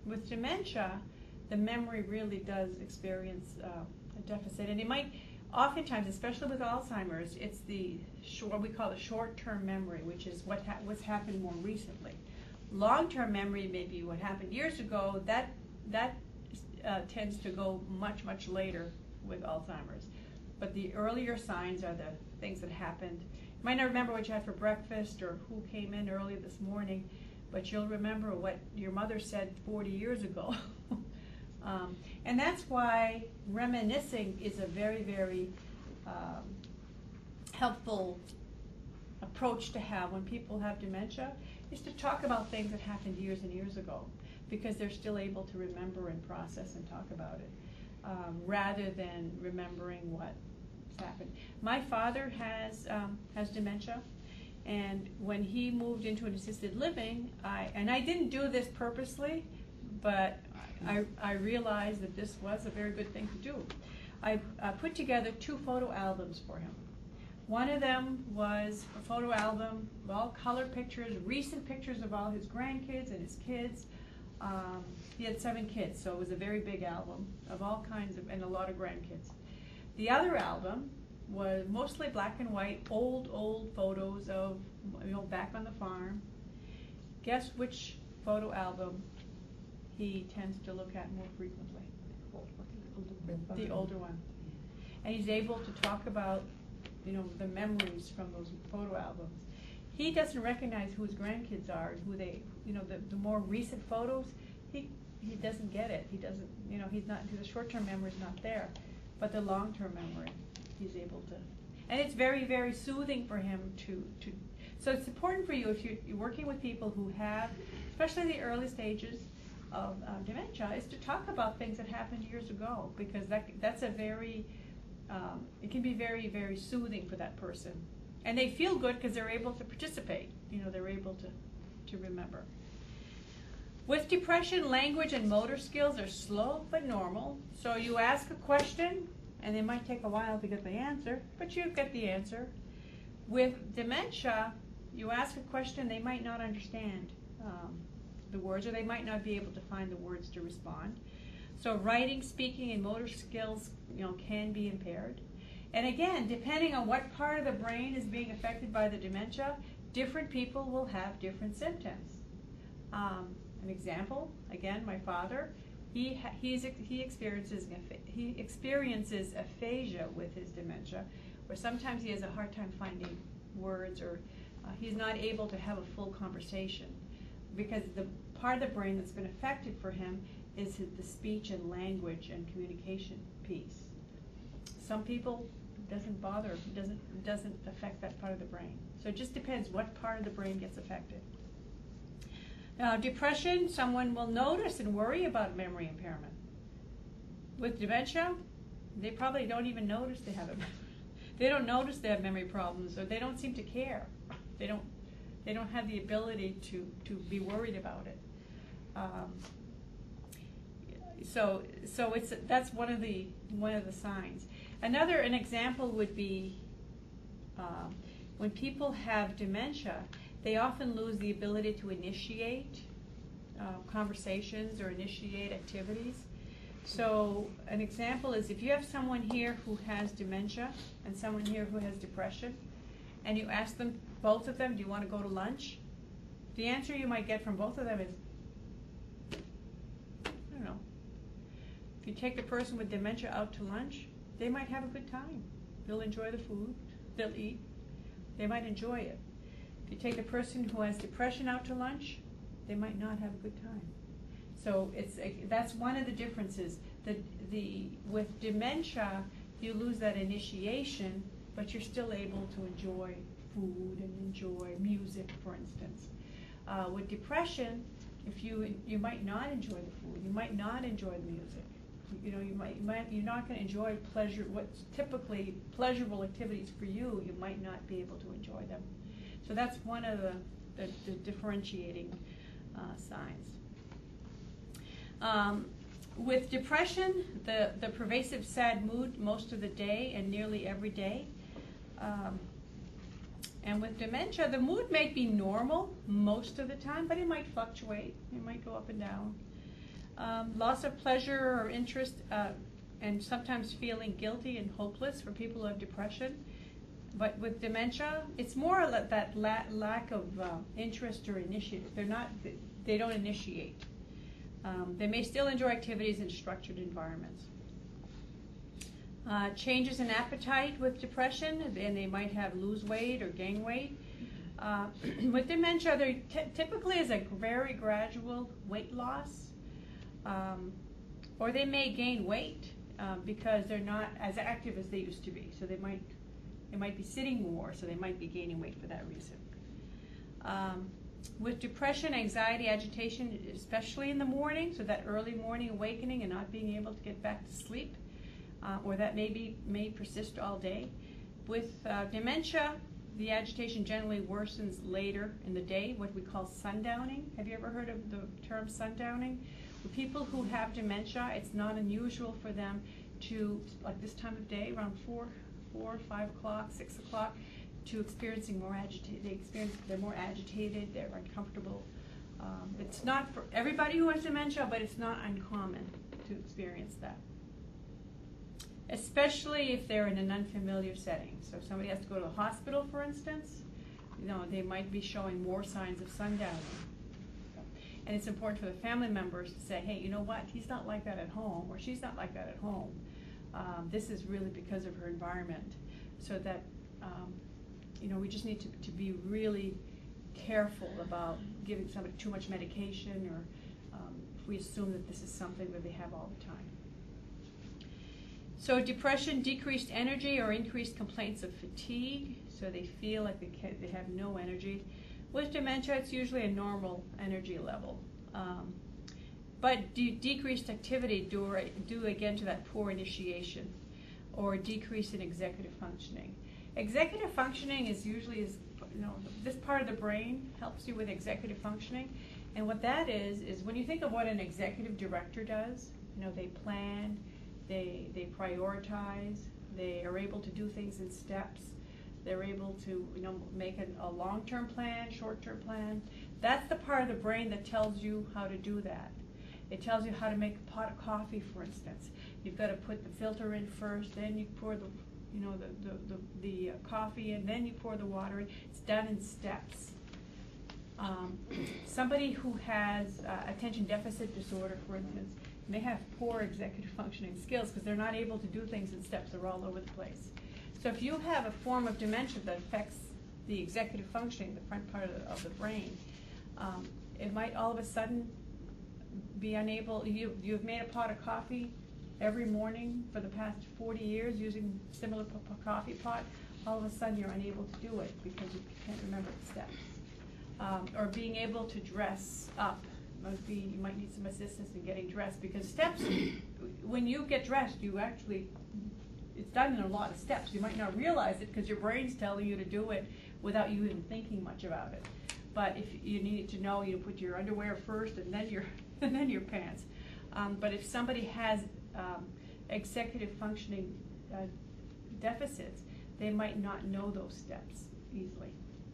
with dementia, the memory really does experience uh, a deficit, and it might, oftentimes, especially with Alzheimer's, it's the short, what we call the short-term memory, which is what ha- what's happened more recently. Long-term memory may be what happened years ago. That that uh, tends to go much much later with Alzheimer's, but the earlier signs are the things that happened. You might not remember what you had for breakfast or who came in early this morning, but you'll remember what your mother said forty years ago. um, and that's why reminiscing is a very, very um, helpful approach to have when people have dementia, is to talk about things that happened years and years ago, because they're still able to remember and process and talk about it, um, rather than remembering what's happened. My father has um, has dementia. And when he moved into an assisted living, I, and I didn't do this purposely, but I, I realized that this was a very good thing to do. I uh, put together two photo albums for him. One of them was a photo album with all color pictures, recent pictures of all his grandkids and his kids. Um, he had seven kids, so it was a very big album of all kinds of, and a lot of grandkids. The other album was mostly black and white, old, old photos of, you know, back on the farm. Guess which photo album he tends to look at more frequently? The older one. And he's able to talk about, you know, the memories from those photo albums. He doesn't recognize who his grandkids are and who they, you know, the, the more recent photos, he he doesn't get it. He doesn't, you know, he's not, the short-term memory is not there, but the long-term memory, he's able to, and it's very, very soothing for him to, to so it's important for you if you're, you're working with people who have, especially the early stages of uh, dementia, is to talk about things that happened years ago, because that that's a very, um, it can be very, very soothing for that person. And they feel good because they're able to participate, you know, they're able to, to remember. With depression, language and motor skills are slow but normal. So you ask a question, and it might take a while to get the answer, but you get the answer. With dementia, you ask a question, they might not understand um, the words, or they might not be able to find the words to respond. So writing, speaking, and motor skills, you know, can be impaired. And again, depending on what part of the brain is being affected by the dementia, different people will have different symptoms. Um, an example, again, my father, He ha- he's he experiences he experiences aphasia with his dementia, where sometimes he has a hard time finding words, or uh, he's not able to have a full conversation, because the part of the brain that's been affected for him is the speech and language and communication piece. Some people it doesn't bother, it doesn't it doesn't affect that part of the brain. So it just depends what part of the brain gets affected. Now, depression, someone will notice and worry about memory impairment. With dementia, they probably don't even notice they have it. They don't notice they have memory problems, or they don't seem to care. They don't. They don't have the ability to to be worried about it. Um, so so it's that's one of the one of the signs. Another an example would be um, when people have dementia. They often lose the ability to initiate uh, conversations or initiate activities. So an example is if you have someone here who has dementia and someone here who has depression, and you ask them, both of them, do you want to go to lunch? The answer you might get from both of them is, I don't know. If you take the person with dementia out to lunch, they might have a good time. They'll enjoy the food, they'll eat, they might enjoy it. If you take a person who has depression out to lunch, they might not have a good time. So it's a, that's one of the differences. The, the, with dementia, you lose that initiation, but you're still able to enjoy food and enjoy music, for instance. Uh, with depression, if you you might not enjoy the food, you might not enjoy the music. You know, you might, you might you're not going to enjoy pleasure. What's typically pleasurable activities for you, you might not be able to enjoy them. So that's one of the, the, the differentiating uh, signs. Um, with depression, the, the pervasive sad mood most of the day and nearly every day. Um, and with dementia, the mood may be normal most of the time, but it might fluctuate. It might go up and down. Um, loss of pleasure or interest, uh, and sometimes feeling guilty and hopeless for people who have depression. But with dementia, it's more of that- that la- lack of uh, interest or initiative. They're not, they don't initiate. Um, they may still enjoy activities in structured environments. Uh, changes in appetite with depression, and they might have lose weight or gain weight. Uh, with dementia, there t- typically is a very gradual weight loss, um, or they may gain weight um, because they're not as active as they used to be. So they might they might be sitting more, so they might be gaining weight for that reason. Um, with depression, anxiety, agitation, especially in the morning, so that early morning awakening and not being able to get back to sleep, uh, or that may be may persist all day. With uh, dementia, the agitation generally worsens later in the day, what we call sundowning. Have you ever heard of the term sundowning? For people who have dementia, it's not unusual for them to, like this time of day, around four, four, five o'clock, six o'clock, to experiencing more agitated. They experience they're more agitated. They're uncomfortable. Um, it's not for everybody who has dementia, but it's not uncommon to experience that, especially if they're in an unfamiliar setting. So if somebody has to go to the hospital, for instance, you know, they might be showing more signs of sundowning. And it's important for the family members to say, hey, you know what, he's not like that at home, or she's not like that at home. Um, this is really because of her environment. So that, um, you know, we just need to, to be really careful about giving somebody too much medication, or um, if we assume that this is something that they have all the time. So depression, decreased energy or increased complaints of fatigue, so they feel like they, can, they have no energy. With dementia, it's usually a normal energy level. Um, but de- decreased activity due, due again to that poor initiation, or decrease in executive functioning. Executive functioning is usually, is, you know, this part of the brain helps you with executive functioning. And what that is, is when you think of what an executive director does, you know, they plan, They, they prioritize, they are able to do things in steps, they're able to, you know, make a, a long-term plan, short-term plan. That's the part of the brain that tells you how to do that. It tells you how to make a pot of coffee, for instance. You've got to put the filter in first, then you pour the, you know, the, the, the, the uh, coffee in, then you pour the water in. It's done in steps. Um, somebody who has uh, attention deficit disorder, for instance, may have poor executive functioning skills because they're not able to do things in steps. They're all over the place. So if you have a form of dementia that affects the executive functioning, the front part of the, of the brain, um, it might all of a sudden be unable, you, you've made a pot of coffee every morning for the past forty years using similar p- p- coffee pot, all of a sudden you're unable to do it because you can't remember the steps. Um, or being able to dress up. Might be, you might need some assistance in getting dressed, because steps, when you get dressed, you actually, it's done in a lot of steps. You might not realize it because your brain's telling you to do it without you even thinking much about it. But if you need to know, you put your underwear first and then your and then your pants. Um, but if somebody has um, executive functioning uh, deficits, they might not know those steps easily.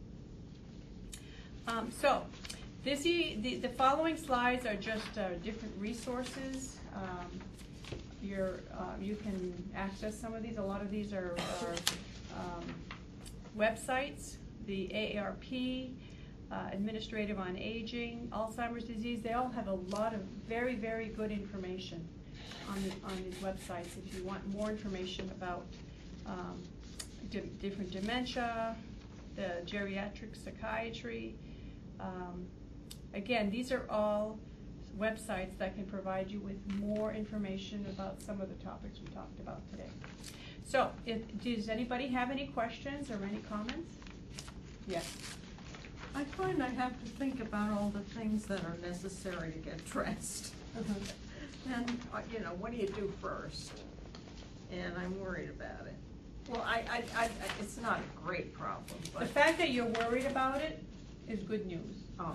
Um, so. This, the, the following slides are just uh, different resources. Um, you're, uh, you can access some of these. A lot of these are, are um, websites. The A A R P, uh, Administrative on Aging, Alzheimer's disease. They all have a lot of very, very good information on, the, on these websites. If you want more information about um, di- different dementia, the geriatric psychiatry. Um, Again, these are all websites that can provide you with more information about some of the topics we talked about today. So, if, does anybody have any questions or any comments? Yes. I find I have to think about all the things that are necessary to get dressed. Uh-huh. And, uh, you know, what do you do first? And I'm worried about it. Well, I, I, I, I- it's not a great problem, The but. fact that you're worried about it is good news. Oh.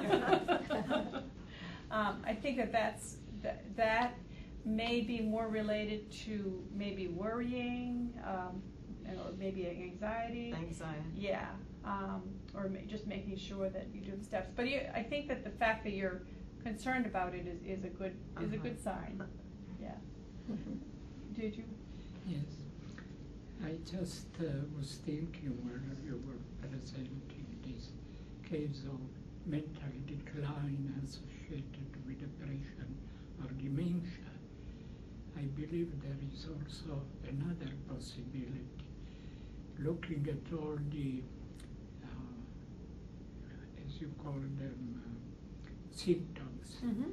um, I think that that's, that, that may be more related to maybe worrying, um, or maybe anxiety. Anxiety. Yeah, um, or ma- just making sure that you do the steps. But you, I think that the fact that you're concerned about it is, is a good, is a Uh-huh. good sign, yeah. Did you? Yes. I just uh, was thinking when you were presenting this case of mental decline associated with depression or dementia. I believe there is also another possibility. Looking at all the, uh, as you call them, uh, symptoms, Mm-hmm.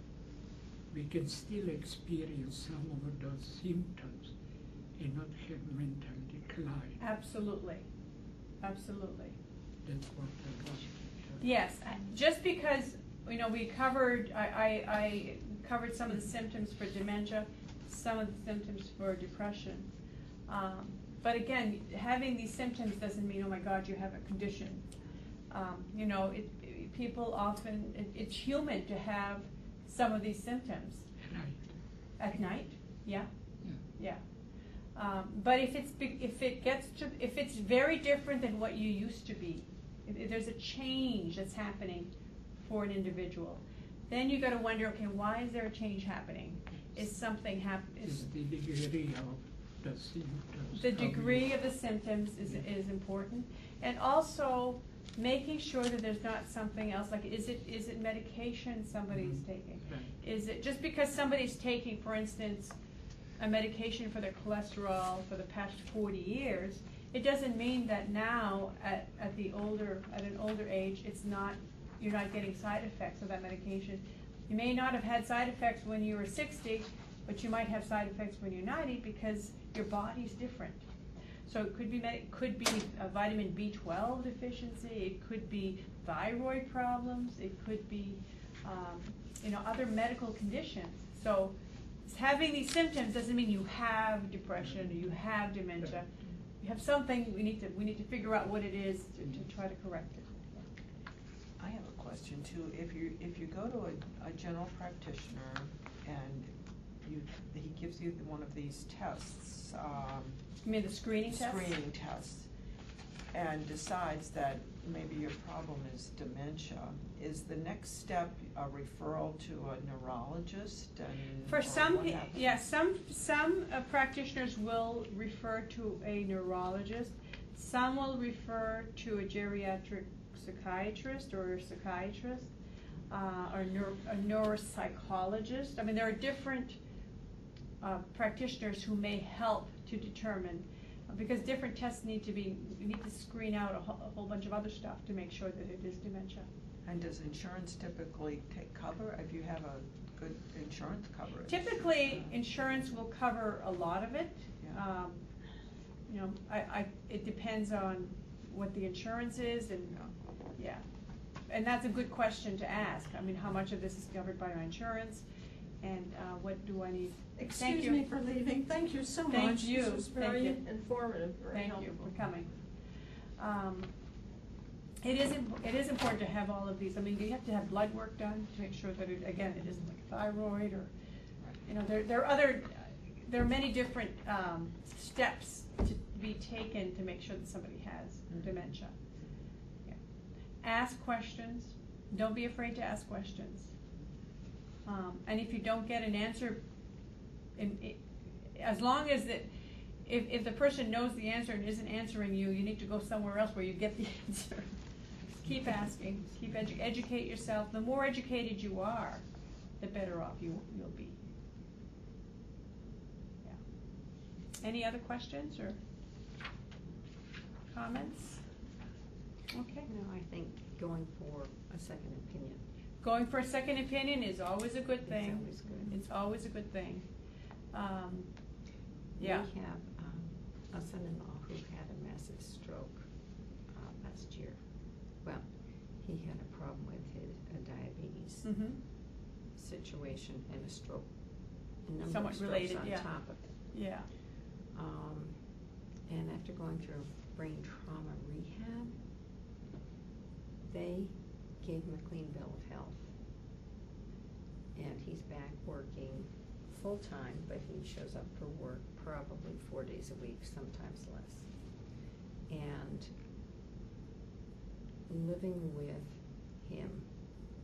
we can still experience some of those symptoms and not have mental decline. Absolutely, absolutely. That's what I was. Yes, just because, you know, we covered, I, I, I covered some of the symptoms for dementia, some of the symptoms for depression. Um, but again, having these symptoms doesn't mean, oh my God, you have a condition. Um, you know, it, it- people often, it, it's human to have some of these symptoms. Right. At night, yeah, Yeah. yeah. Um, but if it's, be- if it gets to, if it's very different than what you used to be, if, if there's a change that's happening for an individual, then you gotta wonder, okay, why is there a change happening? Is something hap, Is is, the degree of the symptoms. the how you- degree of the symptoms is, Yeah. is important. And also, making sure that there's not something else, like, is it, is it medication somebody's Mhm. taking? Right. Is it, just because somebody's taking, for instance, a medication for their cholesterol for the past forty years, it doesn't mean that now, at, at the older, at an older age, it's not, you're not getting side effects of that medication. You may not have had side effects when you were sixty, but you might have side effects when you're ninety because your body's different. So it could be, med- it could be a vitamin B twelve deficiency, it could be thyroid problems, it could be, um, you know, other medical conditions. So having these symptoms doesn't mean you have depression or you have dementia. You have something, we need to, we need to figure out what it is to, to try to correct it. I have a question too. If you, if you go to a, a general practitioner and you, he gives you one of these tests, um, You mean the screening test? screening tests, and decides that maybe your problem is dementia, is the next step a referral to a neurologist and? For or some, what pe- happens? yeah, some, some uh, practitioners will refer to a neurologist. Some will refer to a geriatric psychiatrist or a psychiatrist, uh, or neuro, a neuropsychologist. I mean, there are different uh, practitioners who may help to determine, uh, because different tests need to be, you need to screen out a whole, a whole bunch of other stuff to make sure that it is dementia. And does insurance typically take cover, if you have a good insurance coverage? Typically, insurance will cover a lot of it. Yeah. Um, you know, I, I, it depends on what the insurance is and, yeah. And that's a good question to ask. I mean, how much of this is covered by my insurance and, uh, what do I need? Thank Excuse you. me for leaving, thank you so much. Thank you. This was Thank very you. informative, very Thank helpful. you for coming. Um, It is, imp- it is important to have all of these, I mean, you have to have blood work done to make sure that it, again, it isn't like thyroid or, you know, there, there are other, there are many different, um, steps to be taken to make sure that somebody has Mhm. dementia. Yeah. Ask questions, don't be afraid to ask questions. Um, and if you don't get an answer, in, i as long as that, if, if the person knows the answer and isn't answering you, you need to go somewhere else where you get the answer. Keep asking, keep edu- educate yourself. The more educated you are, the better off you, you'll be. Yeah. Any other questions or comments? Okay. No, I think going for a second opinion. Going for a second opinion is always a good It's thing. always good. It's always a good thing. Um, yeah. We have um, a son-in-law who had a massive stroke uh, last year. Well, he had a problem with his uh, diabetes Mhm. situation and a stroke, a number Somewhat of strokes related, on yeah. top of it. Yeah. Um, and after going through brain trauma rehab, they gave him a clean bill of health. And he's back working full-time, but he shows up for work probably four days a week, sometimes less. And living with him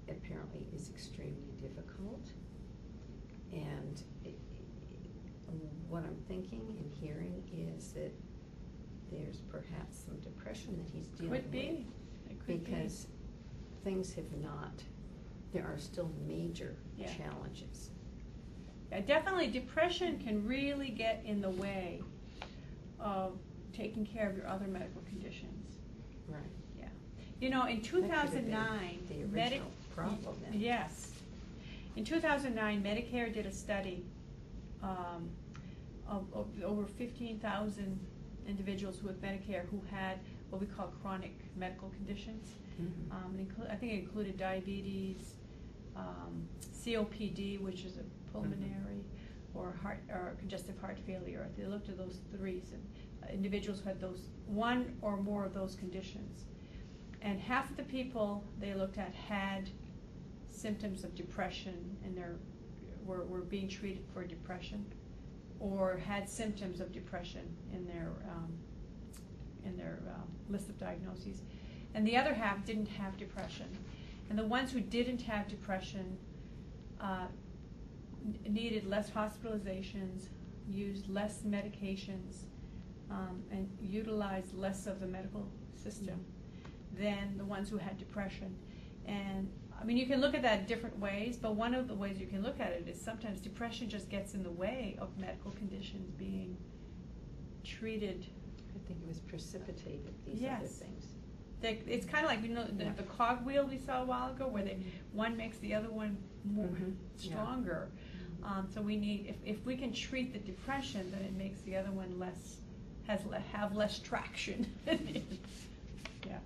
apparently is extremely difficult. And it, it- what I'm thinking and hearing is that there's perhaps some depression that he's dealing with. Could be, it could be. Because things have not, there are still major Yeah. challenges. Yeah, definitely depression can really get in the way of taking care of your other medical conditions. Right. Yeah. You know, in two That could have thousand been nine, the Medi- original problem then. Yes. In two thousand nine, Medicare did a study um, of, of over fifteen thousand individuals with Medicare who had what we call chronic medical conditions. Mhm. Um, it inclu- I think it included diabetes, um, C O P D, which is a pulmonary, or heart, or congestive heart failure. They looked at those three, so, uh, individuals who had those, one or more of those conditions. And half of the people they looked at had symptoms of depression, and they're, were, were being treated for depression, or had symptoms of depression in their, um, in their um, list of diagnoses. And the other half didn't have depression. And the ones who didn't have depression uh, n- needed less hospitalizations, used less medications, um, and utilized less of the medical system than the ones who had depression. And I mean, you can look at that different ways, but one of the ways you can look at it is sometimes depression just gets in the way of medical conditions being treated. I think it was precipitated, these other Yes. things. They, it's kind of like, you know, the, Yeah. the cogwheel we saw a while ago, where they, one makes the other one more Mhm. Yeah. stronger. Um, so we need, if, if we can treat the depression, then it makes the other one less, has, le- have less traction. Yeah.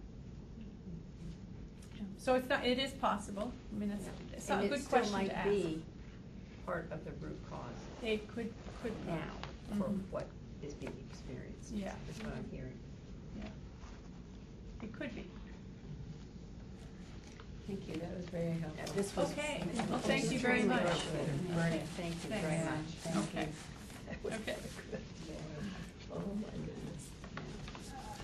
So it's not, it is possible. I mean, it's, Yeah. it's a And good it still question might to ask. be part of the root cause It could, could be. now for Mhm. what is being experienced. Yeah. Is what I'm hearing. Yeah. It could be. Thank you, that was very helpful. Yeah, this was. Okay. Well, thank you very extremely much. good. Bernie, thank you very Thanks. much. Thank Okay. That was Okay. very good.